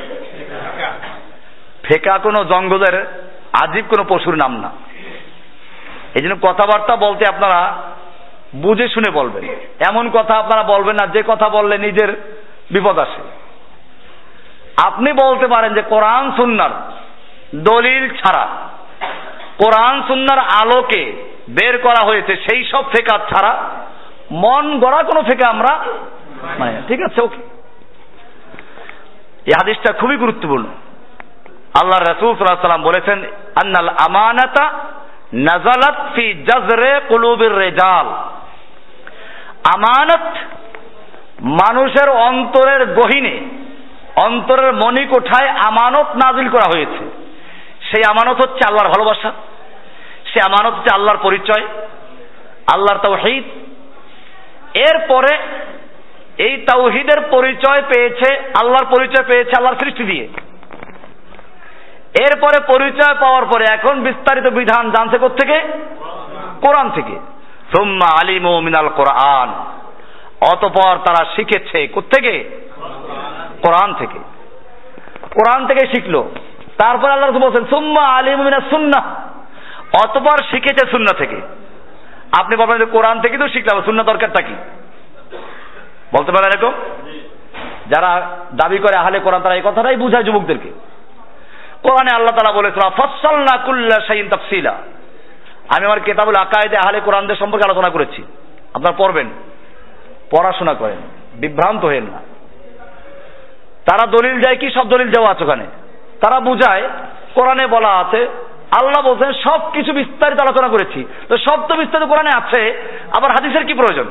ফেকা কোনো জঙ্গলের আজীব কোনো পশুর নাম না। এই জন্য কথাবার্তা বলতে আপনারা বুঝে শুনে বলবেন। এমন কথা আপনারা বলবেন না যে কথা বললে নিজের বিপদ আসে। আপনি বলতে পারেন যে কোরআন সুন্নাহর দলিল ছাড়া, কোরআন সুন্নাহর আলোকে বের করা হয়েছে সেই সব ফিকহ ছাড়া মন গড়া কোনো ফিকহ আমরা মানে ঠিক আছে ওকে। এই হাদিসটা খুবই গুরুত্বপূর্ণ। আল্লাহর রাসূল সাল্লাল্লাহু আলাইহি ওয়াসাল্লাম বলেছেন আন্নাল আমানাতা নাযালাত ফি জাযরে কুলুবির রিজাল, আমানত মানুষের অন্তরের গহীনে, অন্তরের মণিকোঠায় আমানত নাজিল করা হয়েছে। সেই আমানত হচ্ছে আল্লাহর ভালোবাসা, সে আমানত হচ্ছে আল্লাহর পরিচয়, আল্লাহর তাওহীদ। এরপরে এই তাওহীদের পরিচয় পেয়েছে, আল্লাহর পরিচয় পেয়েছে আল্লাহর সৃষ্টি দিয়ে। এরপরে পরিচয় পাওয়ার পরে এখন বিস্তারিত বিধান জানছে কোত্থেকে? কোরআন থেকে। সুম্মা আলিমু মিনাল কোরআন, অতঃপর তারা শিখেছে কোত্থেকে? কোরআন থেকে। কোরআন থেকে শিখলো। তারপর আল্লাহ রাসূল বলেন সুম্মা আলিমু মিনাস সুন্নাহ, অতঃপর শিখেছে সুন্নাহ থেকে। আপনি বলবেন যে কোরআন থেকে তো শিখলাম, সুন্নাহ দরকারটা কি? বলতে পারেন এরকম? যারা দাবি করে আহলে কোরআন তারা এই কথাটাই বুঝায় যুবকদেরকে। কোরআনে আল্লাহ তাআলা বলেছেন ফাসসালনা কুল্লা শাইইন তাফসীলা, আমি আমার কিতাবুল আকায়েদে আহলে কোরআনদের সম্পর্কে আলোচনা করেছি। আপনারা পড়বেন, পড়াশোনা করেন, বিভ্রান্ত হয়েন না। তারা দলিল দেয় কি? সব দলিল দেওয়া আছে ওখানে। তারা বুঝায় কোরআনে বলা আছে, আল্লাহ বলছেন সব কিছু বিস্তারিত আলোচনা করেছি। তো সব তো বিস্তারিত কোরআনে আছে, আবার হাদিসের কি প্রয়োজন?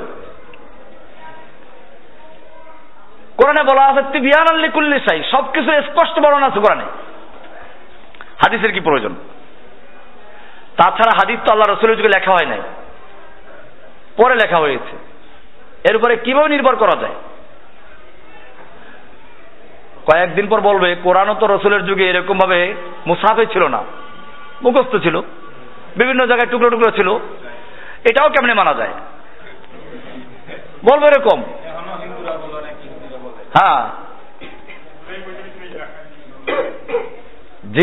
কোরআনে বলা আছে তিবিয়ানাল লিকুল্লি শাই, সবকিছু স্পষ্ট বর্ণনা আছে কোরআনে, হাদিসের কি প্রয়োজন? তাছাড়া হাদিস তো আল্লাহ রাসূলের যুগে লেখা হয় নাই, পরে লেখা হয়েছে। এর উপরে কিভাবে নির্ভর করা যায়? কয়েকদিন পর বলবে কোরআনও তো রাসূলের যুগে এরকম ভাবে মুসাফে ছিল না, মুখস্থ ছিল, বিভিন্ন জায়গায় টুকরো টুকরো ছিল, এটাও কেমনে মানা যায়? বলবে এরকম। হ্যাঁ জি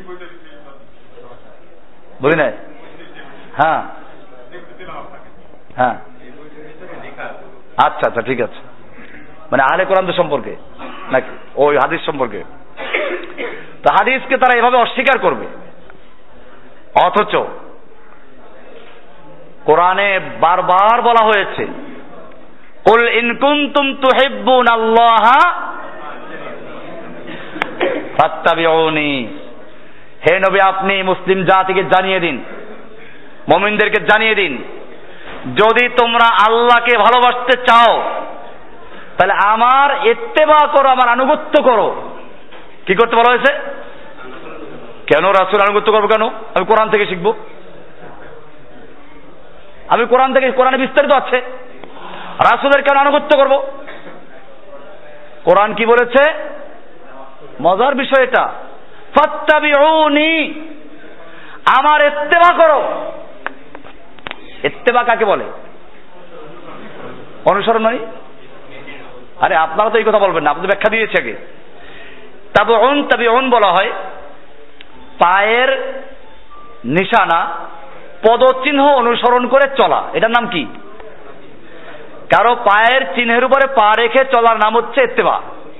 বলি নাই। হ্যাঁ হ্যাঁ আচ্ছা আচ্ছা ঠিক আছে, মানে আহলে কোরআনদের সম্পর্কে নাকি ওই হাদিস সম্পর্কে? তো হাদিসকে তারা এভাবে অস্বীকার করবে, অথচ কোরআনে বারবার বলা হয়েছে কুল ইন কুনতুম তুহিব্বুনাল্লাহা ফাত্তাবিউনি, হে নবী আপনি মুসলিম জাতিকে জানিয়ে দিন, মুমিনদেরকে জানিয়ে দিন, যদি তোমরা আল্লাহকে ভালোবাসতে চাও তাহলে আমার ইত্তেবা করো, আমার আনুগত্য করো। কি করতে বলা হয়েছে? কেন রাসূল আনুগত্য করবো? কেন? আমি কোরআন থেকে শিখবো, আমি কোরআন থেকে, কোরআনে বিস্তারিত আছে, রাসূলের কেন আনুগত্য করব? কোরআন কি বলেছে? মজার বিষয় এটা, ফাত্তাবিউনি, আমার ইত্তেবা করো। ইত্তেবা কাকে বলে? অনুসরণ নয়? আরে আপনারা তো এই কথা বলবেন না, আপনি ব্যাখ্যা দিয়েছে আগে। তাবউন, তাবিউন বলা হয় পায়ের নিশানা, পদচিহ্ন অনুসরণ করে চলা, এটার নাম কি? কারো পায়ের চিহ্নের উপরে পা রেখে চলার নাম হচ্ছে ইত্তেবা।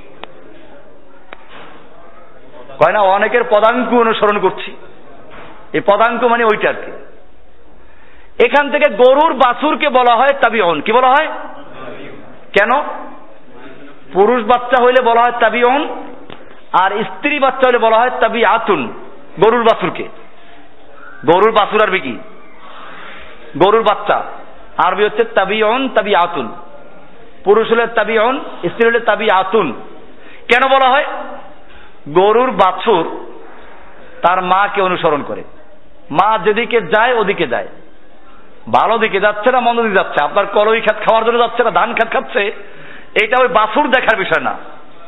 কয় না অনেকের পদাঙ্ক অনুসরণ করছি, এই পদাঙ্ক মানে ওইটা আর কি। এখান থেকে গরুর বাছুরকে বলা হয় তাবিউন। কি বলা হয়? কেন? পুরুষ বাচ্চা হইলে বলা হয় তাবিউন, আর স্ত্রী বাচ্চা হইলে বলা হয় তাবিআতুন। গরুর বাছুরকে, গরুর বাছুর আরবি কি? গরুর বাচ্চা আরবি হচ্ছে তাবিউন, তাবিআতুন। পুরুষ হলে তাবিউন, স্ত্রী হলে তাবিআতুন। কেন বলা হয়? গরুর বাছুর তার মাকে অনুসরণ করে, মা যেদিকে যায় ওদিকে যায়। ভালো দিকে যাচ্ছে না মন্দ দিকে যাচ্ছে, আপনার কলই খাত খাওয়ার জন্য যাচ্ছে না ধান খাত খাচ্ছে, এটা ওই বাছুর দেখার বিষয় না।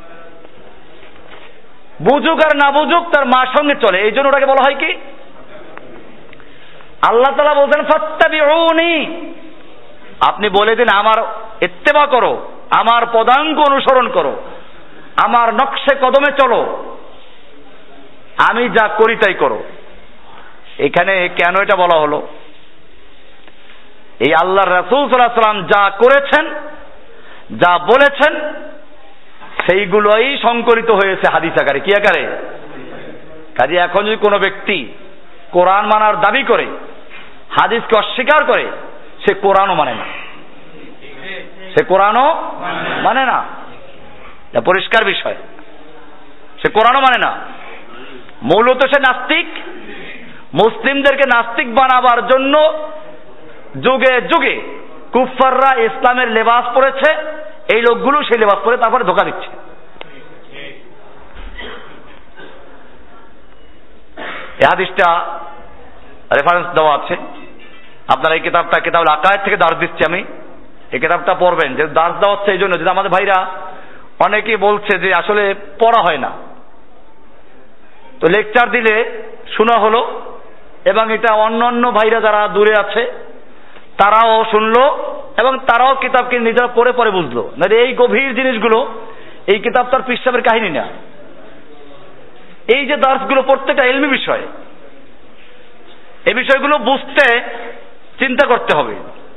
বুঝুক আর না বুঝুক তার মার সঙ্গে চলে, এই জন্য ওটাকে বলা হয় কি? আল্লাহ তাআলা বলছেন ফাত্তাবিউনি, আপনি বলে দিন আমার ইত্তেবা করো, আমার পদাঙ্ক অনুসরণ করো, আমার নকশে কদমে চলো, আমি যা করি তাই করো। এখানে কেন এটা বলা হলো? এই আল্লাহর রাসূল সাল্লাল্লাহু আলাইহি ওয়াসাল্লাম যা করেছেন, যা বলেছেন, সেইগুলোই সংকলিত হয়েছে হাদিস আকারে। কি আকারে? কাজে এখন যদি কোনো ব্যক্তি কোরআন মানার দাবি করে হাদিসকে অস্বীকার করে সে কোরআনও মানে না, সে কোরআনও মানে না, এটা পরিষ্কার বিষয়। সে কোরআনও মানে না, মূলত সে নাস্তিক। মুসলিমদেরকে নাস্তিক বানাবার জন্য যুগে যুগে কুফফাররা ইসলামের লেবাস পরেছে, এই লোকগুলো সেই লেবাস পরে তারপরে ধোঁকা দিচ্ছে। এই হাদিসটা রেফারেন্স দেওয়া আছে, আপনারা এই কিতাবটা কিতাবুল আকায়েদ থেকে দার্স দিচ্ছি আমি, এই কিতাবটা পড়বেন। যে দার্স দেওয়া হচ্ছে এই জন্য যে আমাদের ভাইরা অনেকেই বলছে যে আসলে পড়া হয় না, তো লেকচার দিলে শোনা হলো, এবং এটা অন্য অন্য ভাইরা যারা দূরে আছে তারাও শুনলো এবং তারাও কিতাবকে নিজেরা পড়ে পড়ে বুঝলো। না এই গভীর জিনিসগুলো এই কিতাব তার পীর সাহেবের কাহিনী না, এই যে দার্সগুলো প্রত্যেকটা ইলমি বিষয়, এই বিষয়গুলো বুঝতে চিন্তা করতে হবে,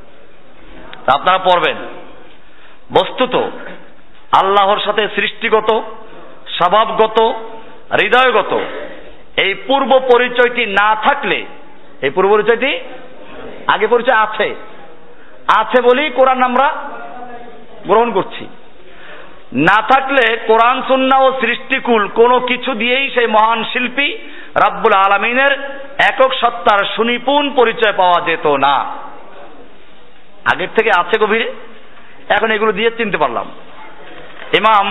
আপনারা পড়বেন। বস্তুত আল্লাহর সাথে সৃষ্টিগত, স্বভাবগত, হৃদয়গত এই পূর্ব পরিচয়টি না থাকলে, এই পূর্ব পরিচয়টি আগে পরিচয় আছে আছে বলেই কোরআন আমরা গ্রহণ করছি, না থাকলে কোরআন সুন্নাহ ও সৃষ্টিকুল কোনো কিছু দিয়েই সেই মহান শিল্পী রাব্বুল আলামিনের একক সত্তার সুনিপুণ পরিচয় পাওয়া যেত না। আগের থেকে আছে গভীরে, এখন এগুলো দিয়ে চিনতে পারলাম। ইমাম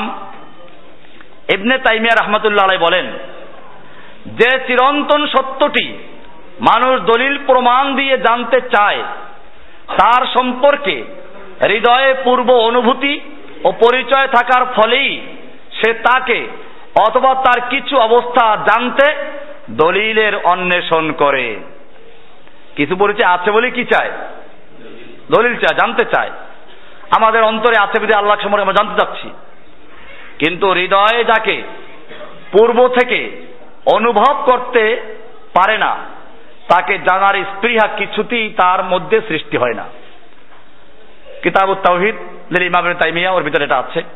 ইবনে তাইমিয়া রাহমাতুল্লাহ আলাইহি বলেন, যে চিরন্তন সত্যটি মানুষ দলিল প্রমাণ দিয়ে জানতে চায়, তার সম্পর্কে হৃদয়ে পূর্ব অনুভূতি ও পরিচয় থাকার ফলেই সে তাকে অথবা তার কিছু অবস্থা জানতে দলিলের অন্বেষণ করে। কিছু পরিচয় আছে বলে কি চায়? দলিল চায়, জানতে চায়। আমাদের অন্তরে আছে বলে আল্লাহ সম্পর্কে আমরা জানতে চাচ্ছি, কিন্তু হৃদয়ে যাকে পূর্ব থেকে অনুভব করতে পারে না, তাকে জানার স্পৃহা কিছুতেই তার মধ্যে সৃষ্টি হয় না। কিতাবুত তাওহীদ ইমাম ইবনে তাইমিয়া ওর ভিতরে এটা আছে।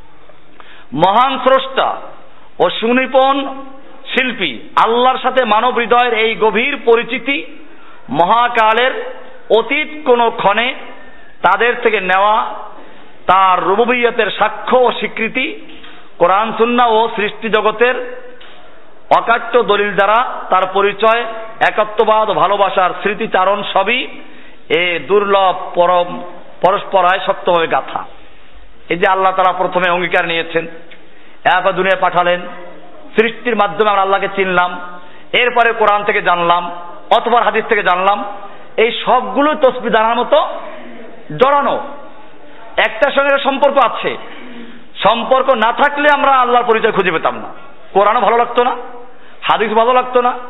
মহান স্রষ্টা ও সুনিপুণ শিল্পী আল্লাহর সাথে মানব হৃদয়ের এই গভীর পরিচিতি মহাকালের অতীত কোন ক্ষণে তাদের থেকে নেওয়া তার রুবুবিয়তের সাক্ষ্য ও স্বীকৃতি কোরআন সুন্নাহ ও সৃষ্টি জগতের অকাট্য দলিল দ্বারা তার পরিচয়, একত্ববাদ ও ভালোবাসার স্মৃতিচারণ সবই এ দুর্লভ পরম পরস্পরায় শক্তভাবে গাথা। এই যে আল্লাহ তারা প্রথমে অঙ্গীকার নিয়েছেন, এরপর দুনিয়ায় পাঠালেন, সৃষ্টির মাধ্যমে আমরা আল্লাহকে চিনলাম, এরপরে কোরআন থেকে জানলাম অথবা হাদিস থেকে জানলাম, এই সবগুলো তসবিহ জানার মতো জড়ানো, একটার সঙ্গে সম্পর্ক আছে। সম্পর্ক না থাকলে আমরা আল্লাহর পরিচয় খুঁজে পেতাম না, কোরআনও ভালো লাগতো না, হাদিস ভালো লাগতো না।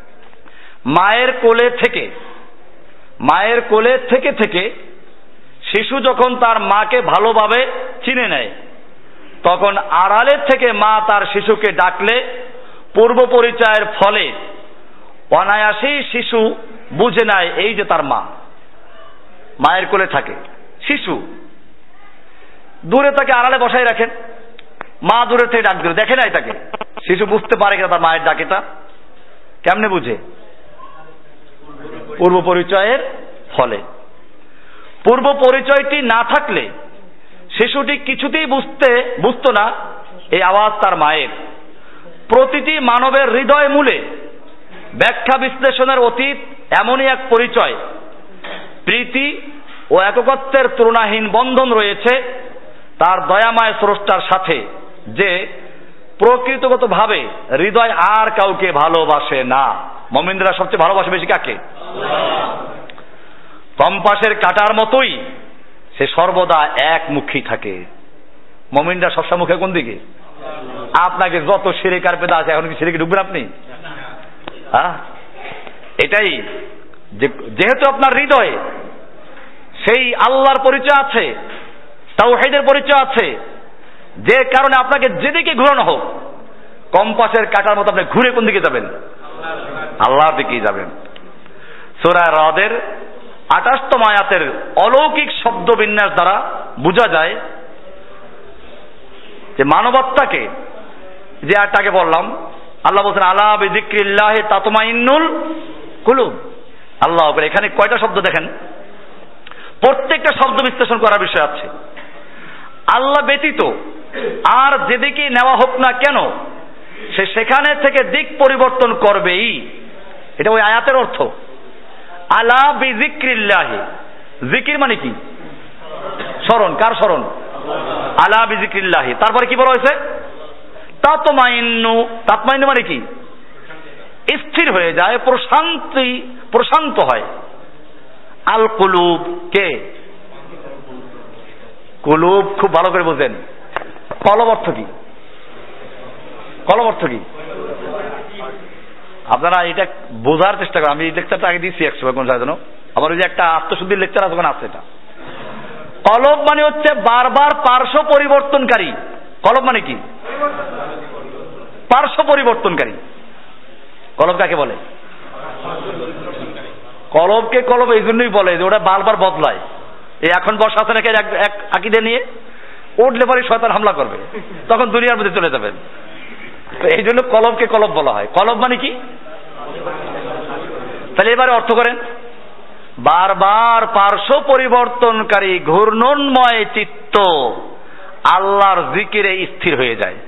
মায়ের কোলে থেকে মায়ের কোলে থেকে থেকে শিশু যখন তার মাকে ভালোভাবে চিনে নেয়, তখন আড়ালের থেকে মা তার শিশুকে ডাকলে পূর্ব পরিচয়ের ফলে অনায়াসেই শিশু বুঝে নেয় এই যে তার মা। মায়ের কোলে থাকে শিশু, দূরে তাকে আড়ালে বসাই রাখেন, মা দূরে থেকে ডাক দিল, দেখে নাই তাকে, শিশু বুঝতে পারে কিনা তার মায়ের ডাকেটা, কেমনে বুঝে? পূর্ব পরিচয়ের ফলে। পূর্ব পরিচয়টি না থাকলে শিশুটি কিছুতেই বুঝতে বুঝতো না এই আওয়াজ তার মায়ের। প্রতিটি মানবের হৃদয় মূলে ব্যাখ্যা বিশ্লেষণের অতীত এমনই এক পরিচয়, প্রীতি ও একত্বের তুলনাহীন বন্ধন রয়েছে তার দয়াময় স্রষ্টার সাথে, যে প্রকৃতগতভাবে হৃদয় আর কাউকে ভালোবাসে না। মুমিনরা সবচেয়ে ভালোবাসে বেশি কাকে? কম্পাসের কাঁটার মতোই সে সর্বদা একমুখী থাকে। মুমিনরা সবসময় মুখে কোন দিকে? আপনাকে যত শিরিক আর বেদাত আছে, এখন কি শিরিকে ডুববেন আপনি? হ্যাঁ, এটাই যেহেতু আপনার হৃদয়ে সেই আল্লাহর পরিচয় আছে, তাওহীদের পরিচয় আছে, যে কারণে আপনাকে যেদিকে ঘুরানো হোক কম্পাসের কাঁটার মতো আপনি ঘুরে কোন দিকে যাবেন? আল্লাহর দিকেই যাবেন। সূরা রাদের আটাশতম আয়াতের অলৌকিক শব্দ বিন্যাস দ্বারা বোঝা যায় যে মানবত্বাকে, যে আয়াতটাকে বললাম, আল্লাহ বলছেন আলা বিযিক্রিল্লাহি তাতমাইন্নুল কুলুব, আল্লাহ আকবার। এখানে কয়টা শব্দ দেখেন, প্রত্যেকটা শব্দ বিশ্লেষণ করার বিষয় আছে। আল্লাহ ব্যতীত আর যেদিকে নেওয়া হোক না কেন সে সেখানে থেকে দিক পরিবর্তন করবেই, এটা ওই আয়াতের অর্থ। আলা বিযিক্রিল্লাহি, জিকির মানে কি? স্মরণ। কার স্মরণ? আলা বিযিক্রিল্লাহি। তারপরে কি বলা হয়েছে? তাতমাইন্নু। তাতমাইন্নু মানে কি? স্থির হয়ে যায়, প্রশান্তি, প্রশান্ত হয়। আল কুলুব, কে? কুলুব খুব ভালো করে বোঝেন। কলব অর্থ কি? কলব অর্থ কি? আপনারা এটা বোঝার চেষ্টা করেন। আমি এই লেকচারটা আগে দিচ্ছি একশো কোন জায়গায়, আমার ওই যে একটা আত্মশুদ্ধির লেকচার আছে ওখানে আছে এটা। কলব মানে হচ্ছে বারবার পার্শ্ব পরিবর্তনকারী। কলব মানে কি? পার্শ্ব পরিবর্তনকারী। কলব কাকে বলে? কলবকে কলব এই জন্যই বলে যে ওটা বারবার বদলায়। এই এখন বর্ষা আছে নাকি এক আকিদে নিয়ে উঠলে পরে শয়তান হামলা করবে, তখন দুনিয়ার মধ্যে চলে যাবেন। তো এই জন্য কলবকে কলব বলা হয়। কলব মানে কি? তাহলে এবারে অর্থ করেন, বারবার পার্শ্ব পরিবর্তনকারী ঘূর্ণনময় চিত্ত আল্লাহর জিকিরে স্থির হয়ে যায়।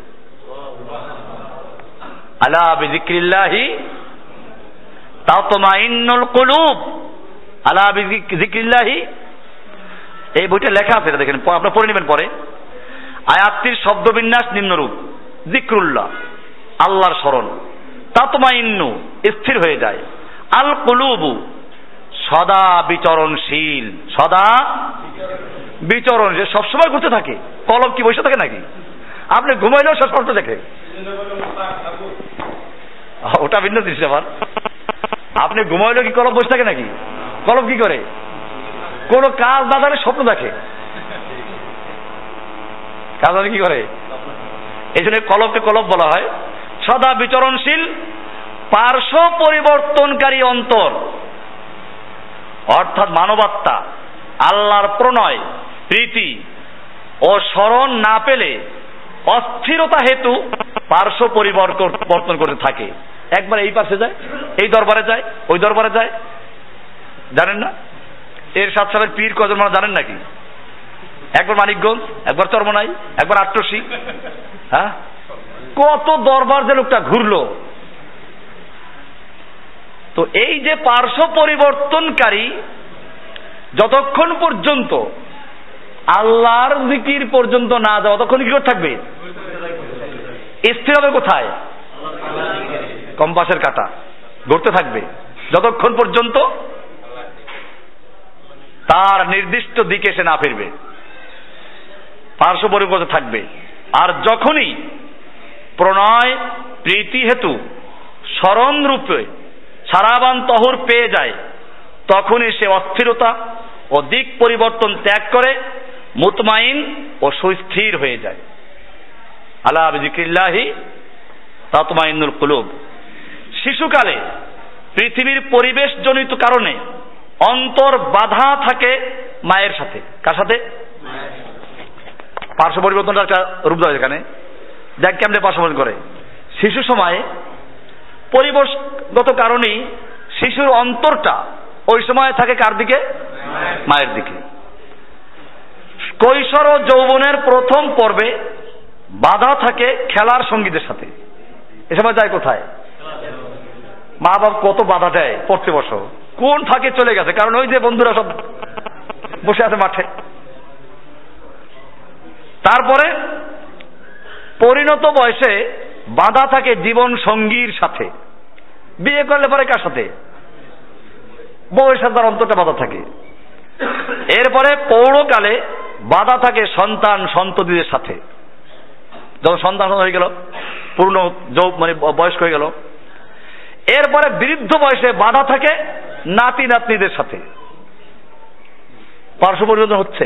আলা বিযিক্রিল্লাহি তাতমাইন্নুল কুলুব। আলা বিযিক্রিল্লাহি, এই বইটা লেখা আছে, এটা দেখেন, আপনারা পড়ে নেবেন পরে। আয়াতটির শব্দবিন্যাস নিম্নরূপ: যিকরুল্লাহ, আল্লাহর স্মরণ। তাতমাইন্নু, স্থির হয়ে যায়। আল কুলুবু, সদা বিচরণশীল, সদা বিচরণ, যে সবসময় ঘুরতে থাকে। কলব কি বসে থাকে নাকি? আপনি ঘুমাইলেও সব করতে দেখে, ওটা ভিন্ন জিনিস। আবার আপনি ঘুমাইলেও কি কলব বসে থাকে নাকি? কলব কি করে? কোন কাজ না জানে স্বপ্ন দেখে। কাজ কি করে? এই জন্য কলবকে কলব বলা হয়। সদা বিচরণশীল, পার্শ্ব পরিবর্তনকারী অন্তর, অর্থাৎ মানবাত্মা আল্লাহর প্রণয়, প্রীতি ও স্মরণ না পেলে অস্থিরতা হেতু পার্শ্ব পরিবর্তন করতে থাকে। একবার এই পাশে যায়, এই দরবারে যায়, ওই দরবারে যায়। জানেন না এর সাত সালের পীর কজন মানে জানেন নাকি? একবার মানিকগঞ্জ, একবার চরমনাই, একবার আট্রসি। হ্যাঁ, কত দরবার যে লোকটা ঘুরলো। তো এই যে পার্শ্ব পরিবর্তনকারী, যতক্ষণ পর্যন্ত আল্লাহর জিকির পর্যন্ত না যাওয়া, ততক্ষণ কি করে থাকবে? স্থির হবে কোথায়? কম্পাসের কাঁটা ঘুরতে থাকবে যতক্ষণ পর্যন্ত তার নির্দিষ্ট দিকে সে না ফিরবে, পার্শ্ব পরিবর্তন থাকবে। আর যখনই প্রণয় প্রীতি হেতু স্মরণ রূপে সারাবান তহর পেয়ে যায়, তখনই সে অস্থিরতা ও দিক পরিবর্তন ত্যাগ করে মুতমাইন ও সুস্থির হয়ে যায়। আলা বিযিক্রিল্লাহি তাতমাইন্নুল কুলুব। শিশুকালে পৃথিবীর পরিবেশ জনিত কারণে অন্তর বাধা থাকে মায়ের সাথে। কার সাথে? পার্শ্ব পরিবর্তনটা একটা রূপ দেয় এখানে। দেখ কেমনে পার্শ্ব পরিবর্তন করে। শিশু সময়ে পরিবেশগত কারণেই শিশুর অন্তরটা ওই সময় থাকে কার দিকে? মায়ের দিকে। কৈশোর ও যৌবনের প্রথম পর্বে বাধা থাকে খেলার সঙ্গীদের সাথে। এ সময় যায় কোথায়? মা বাবা কত বাধা দেয়, পড়তে বসো, কোন ফাঁকে চলে গেছে, কারণ ওই যে বন্ধুরা সব বসে আছে মাঠে। তারপরে পরিণত বয়সে বাধা থাকে জীবন সঙ্গীর সাথে। বিয়ে করলে পরে কার সাথে? বউয়ের সাথে তার অন্তরটা বাধা থাকে। এরপরে পৌরকালে বাধা থাকে সন্তান সন্ততিদের সাথে। যখন সন্তান হয়ে গেল, পূর্ণ যৌব মানে বয়স্ক হয়ে গেল, এরপরে বৃদ্ধ বয়সে বাধা থাকে নাতি নাতনিদের সাথে। পার্শ্ব পরিবর্তন হচ্ছে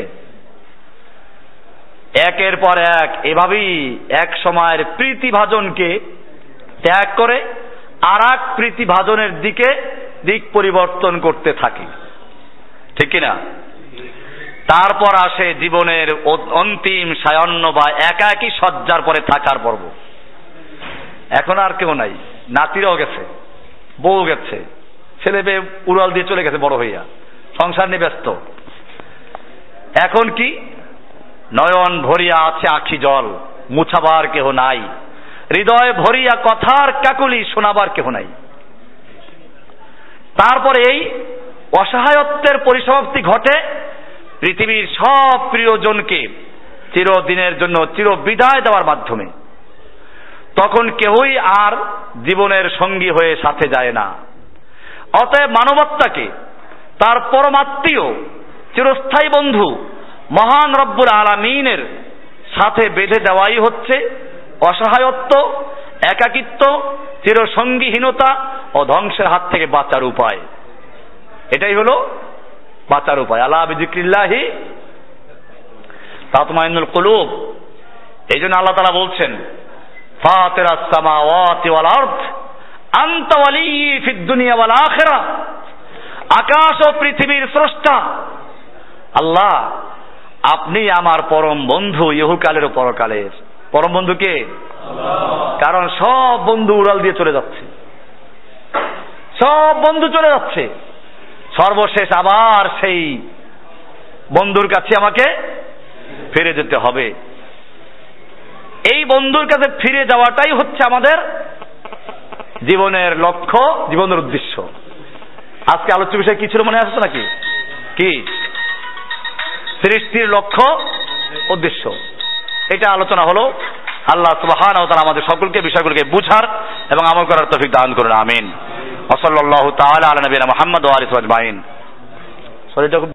একের পর এক। এভাবেই এক সময়ের প্রীতিভাজনকে ত্যাগ করে আর এক প্রীতিভাজনের দিকে দিক পরিবর্তন করতে থাকি, ঠিক কিনা? তারপর আসে জীবনের অন্তিম সায়ান্ন বা একাকী শয্যার পরে থাকার পর্ব। এখন আর কেউ নাই, নাতিরাও গেছে, বউ গেছে, ছেলে পেয়ে উড়াল দিয়ে চলে গেছে বড় হইয়া, সংসার নিয়ে ব্যস্ত। এখন কি? নয়ন ভরিয়া আছে আখি জল, মুছাবার কেহ নাই, হৃদয় ভরিয়া কথার কাকুলি, শোনাবার কেহ নাই। তারপরে এই অসহায়ত্বের পরিসমাপ্তি ঘটে পৃথিবীর সব প্রিয়জনকে চিরদিনের জন্য চির বিদায় দেওয়ার মাধ্যমে। তখন কেউই আর জীবনের সঙ্গী হয়ে সাথে যায় না। অতএব মানবতাকে তার পরমাত্মীয় চিরস্থায়ী বন্ধু মহান রব্বুল আলামিনের সাথে বেঁধে দেওয়াই হচ্ছে অসহায়ত্ব, একাকিত্ব, চিরসঙ্গীহীনতা ও ধ্বংসের হাত থেকে বাঁচার উপায়। এটাই হলো বাঁচার উপায়। আলা বিযিক্রিল্লাহি তাতমাইন্নুল কুলুব। এই জন্য আল্লাহ তাআলা বলছেন, ফাতিরাস সামাওয়াতি ওয়াল আরদ আনতা ওয়ালিয়্যি ফিদ দুনিয়া ওয়াল আখিরাহ। আকাশ ও পৃথিবীর স্রষ্টা আল্লাহ, আপনি আমার পরম বন্ধু ইহকালের ও পরকালের। পরম বন্ধু কে? কারণ সব বন্ধু উড়াল দিয়ে চলে যাচ্ছে, সব বন্ধু চলে যাচ্ছে, সর্বশেষ আবার সেই বন্ধুর কাছে আমাকে ফিরে যেতে হবে। এই বন্ধুর কাছে ফিরে যাওয়াটাই হচ্ছে আমাদের জীবনের লক্ষ্য, জীবনের উদ্দেশ্য। আজকে আলোচ্য বিষয় কি ছিল মনে আসছে নাকি? কি? সৃষ্টির লক্ষ্য, উদ্দেশ্য, এটা আলোচনা হলো। আল্লাহ সুবহানাহু ওয়া তাআলা আমাদের সকলকে বিষয়গুলোকে বুঝার এবং আমল করার তৌফিক দান করুন, আমিন। ওয়া সাল্লাল্লাহু তাআলা আলা নবিয়িনা মুহাম্মদ ওয়া আলিহি ওয়া সাহবিহি আজমাইন।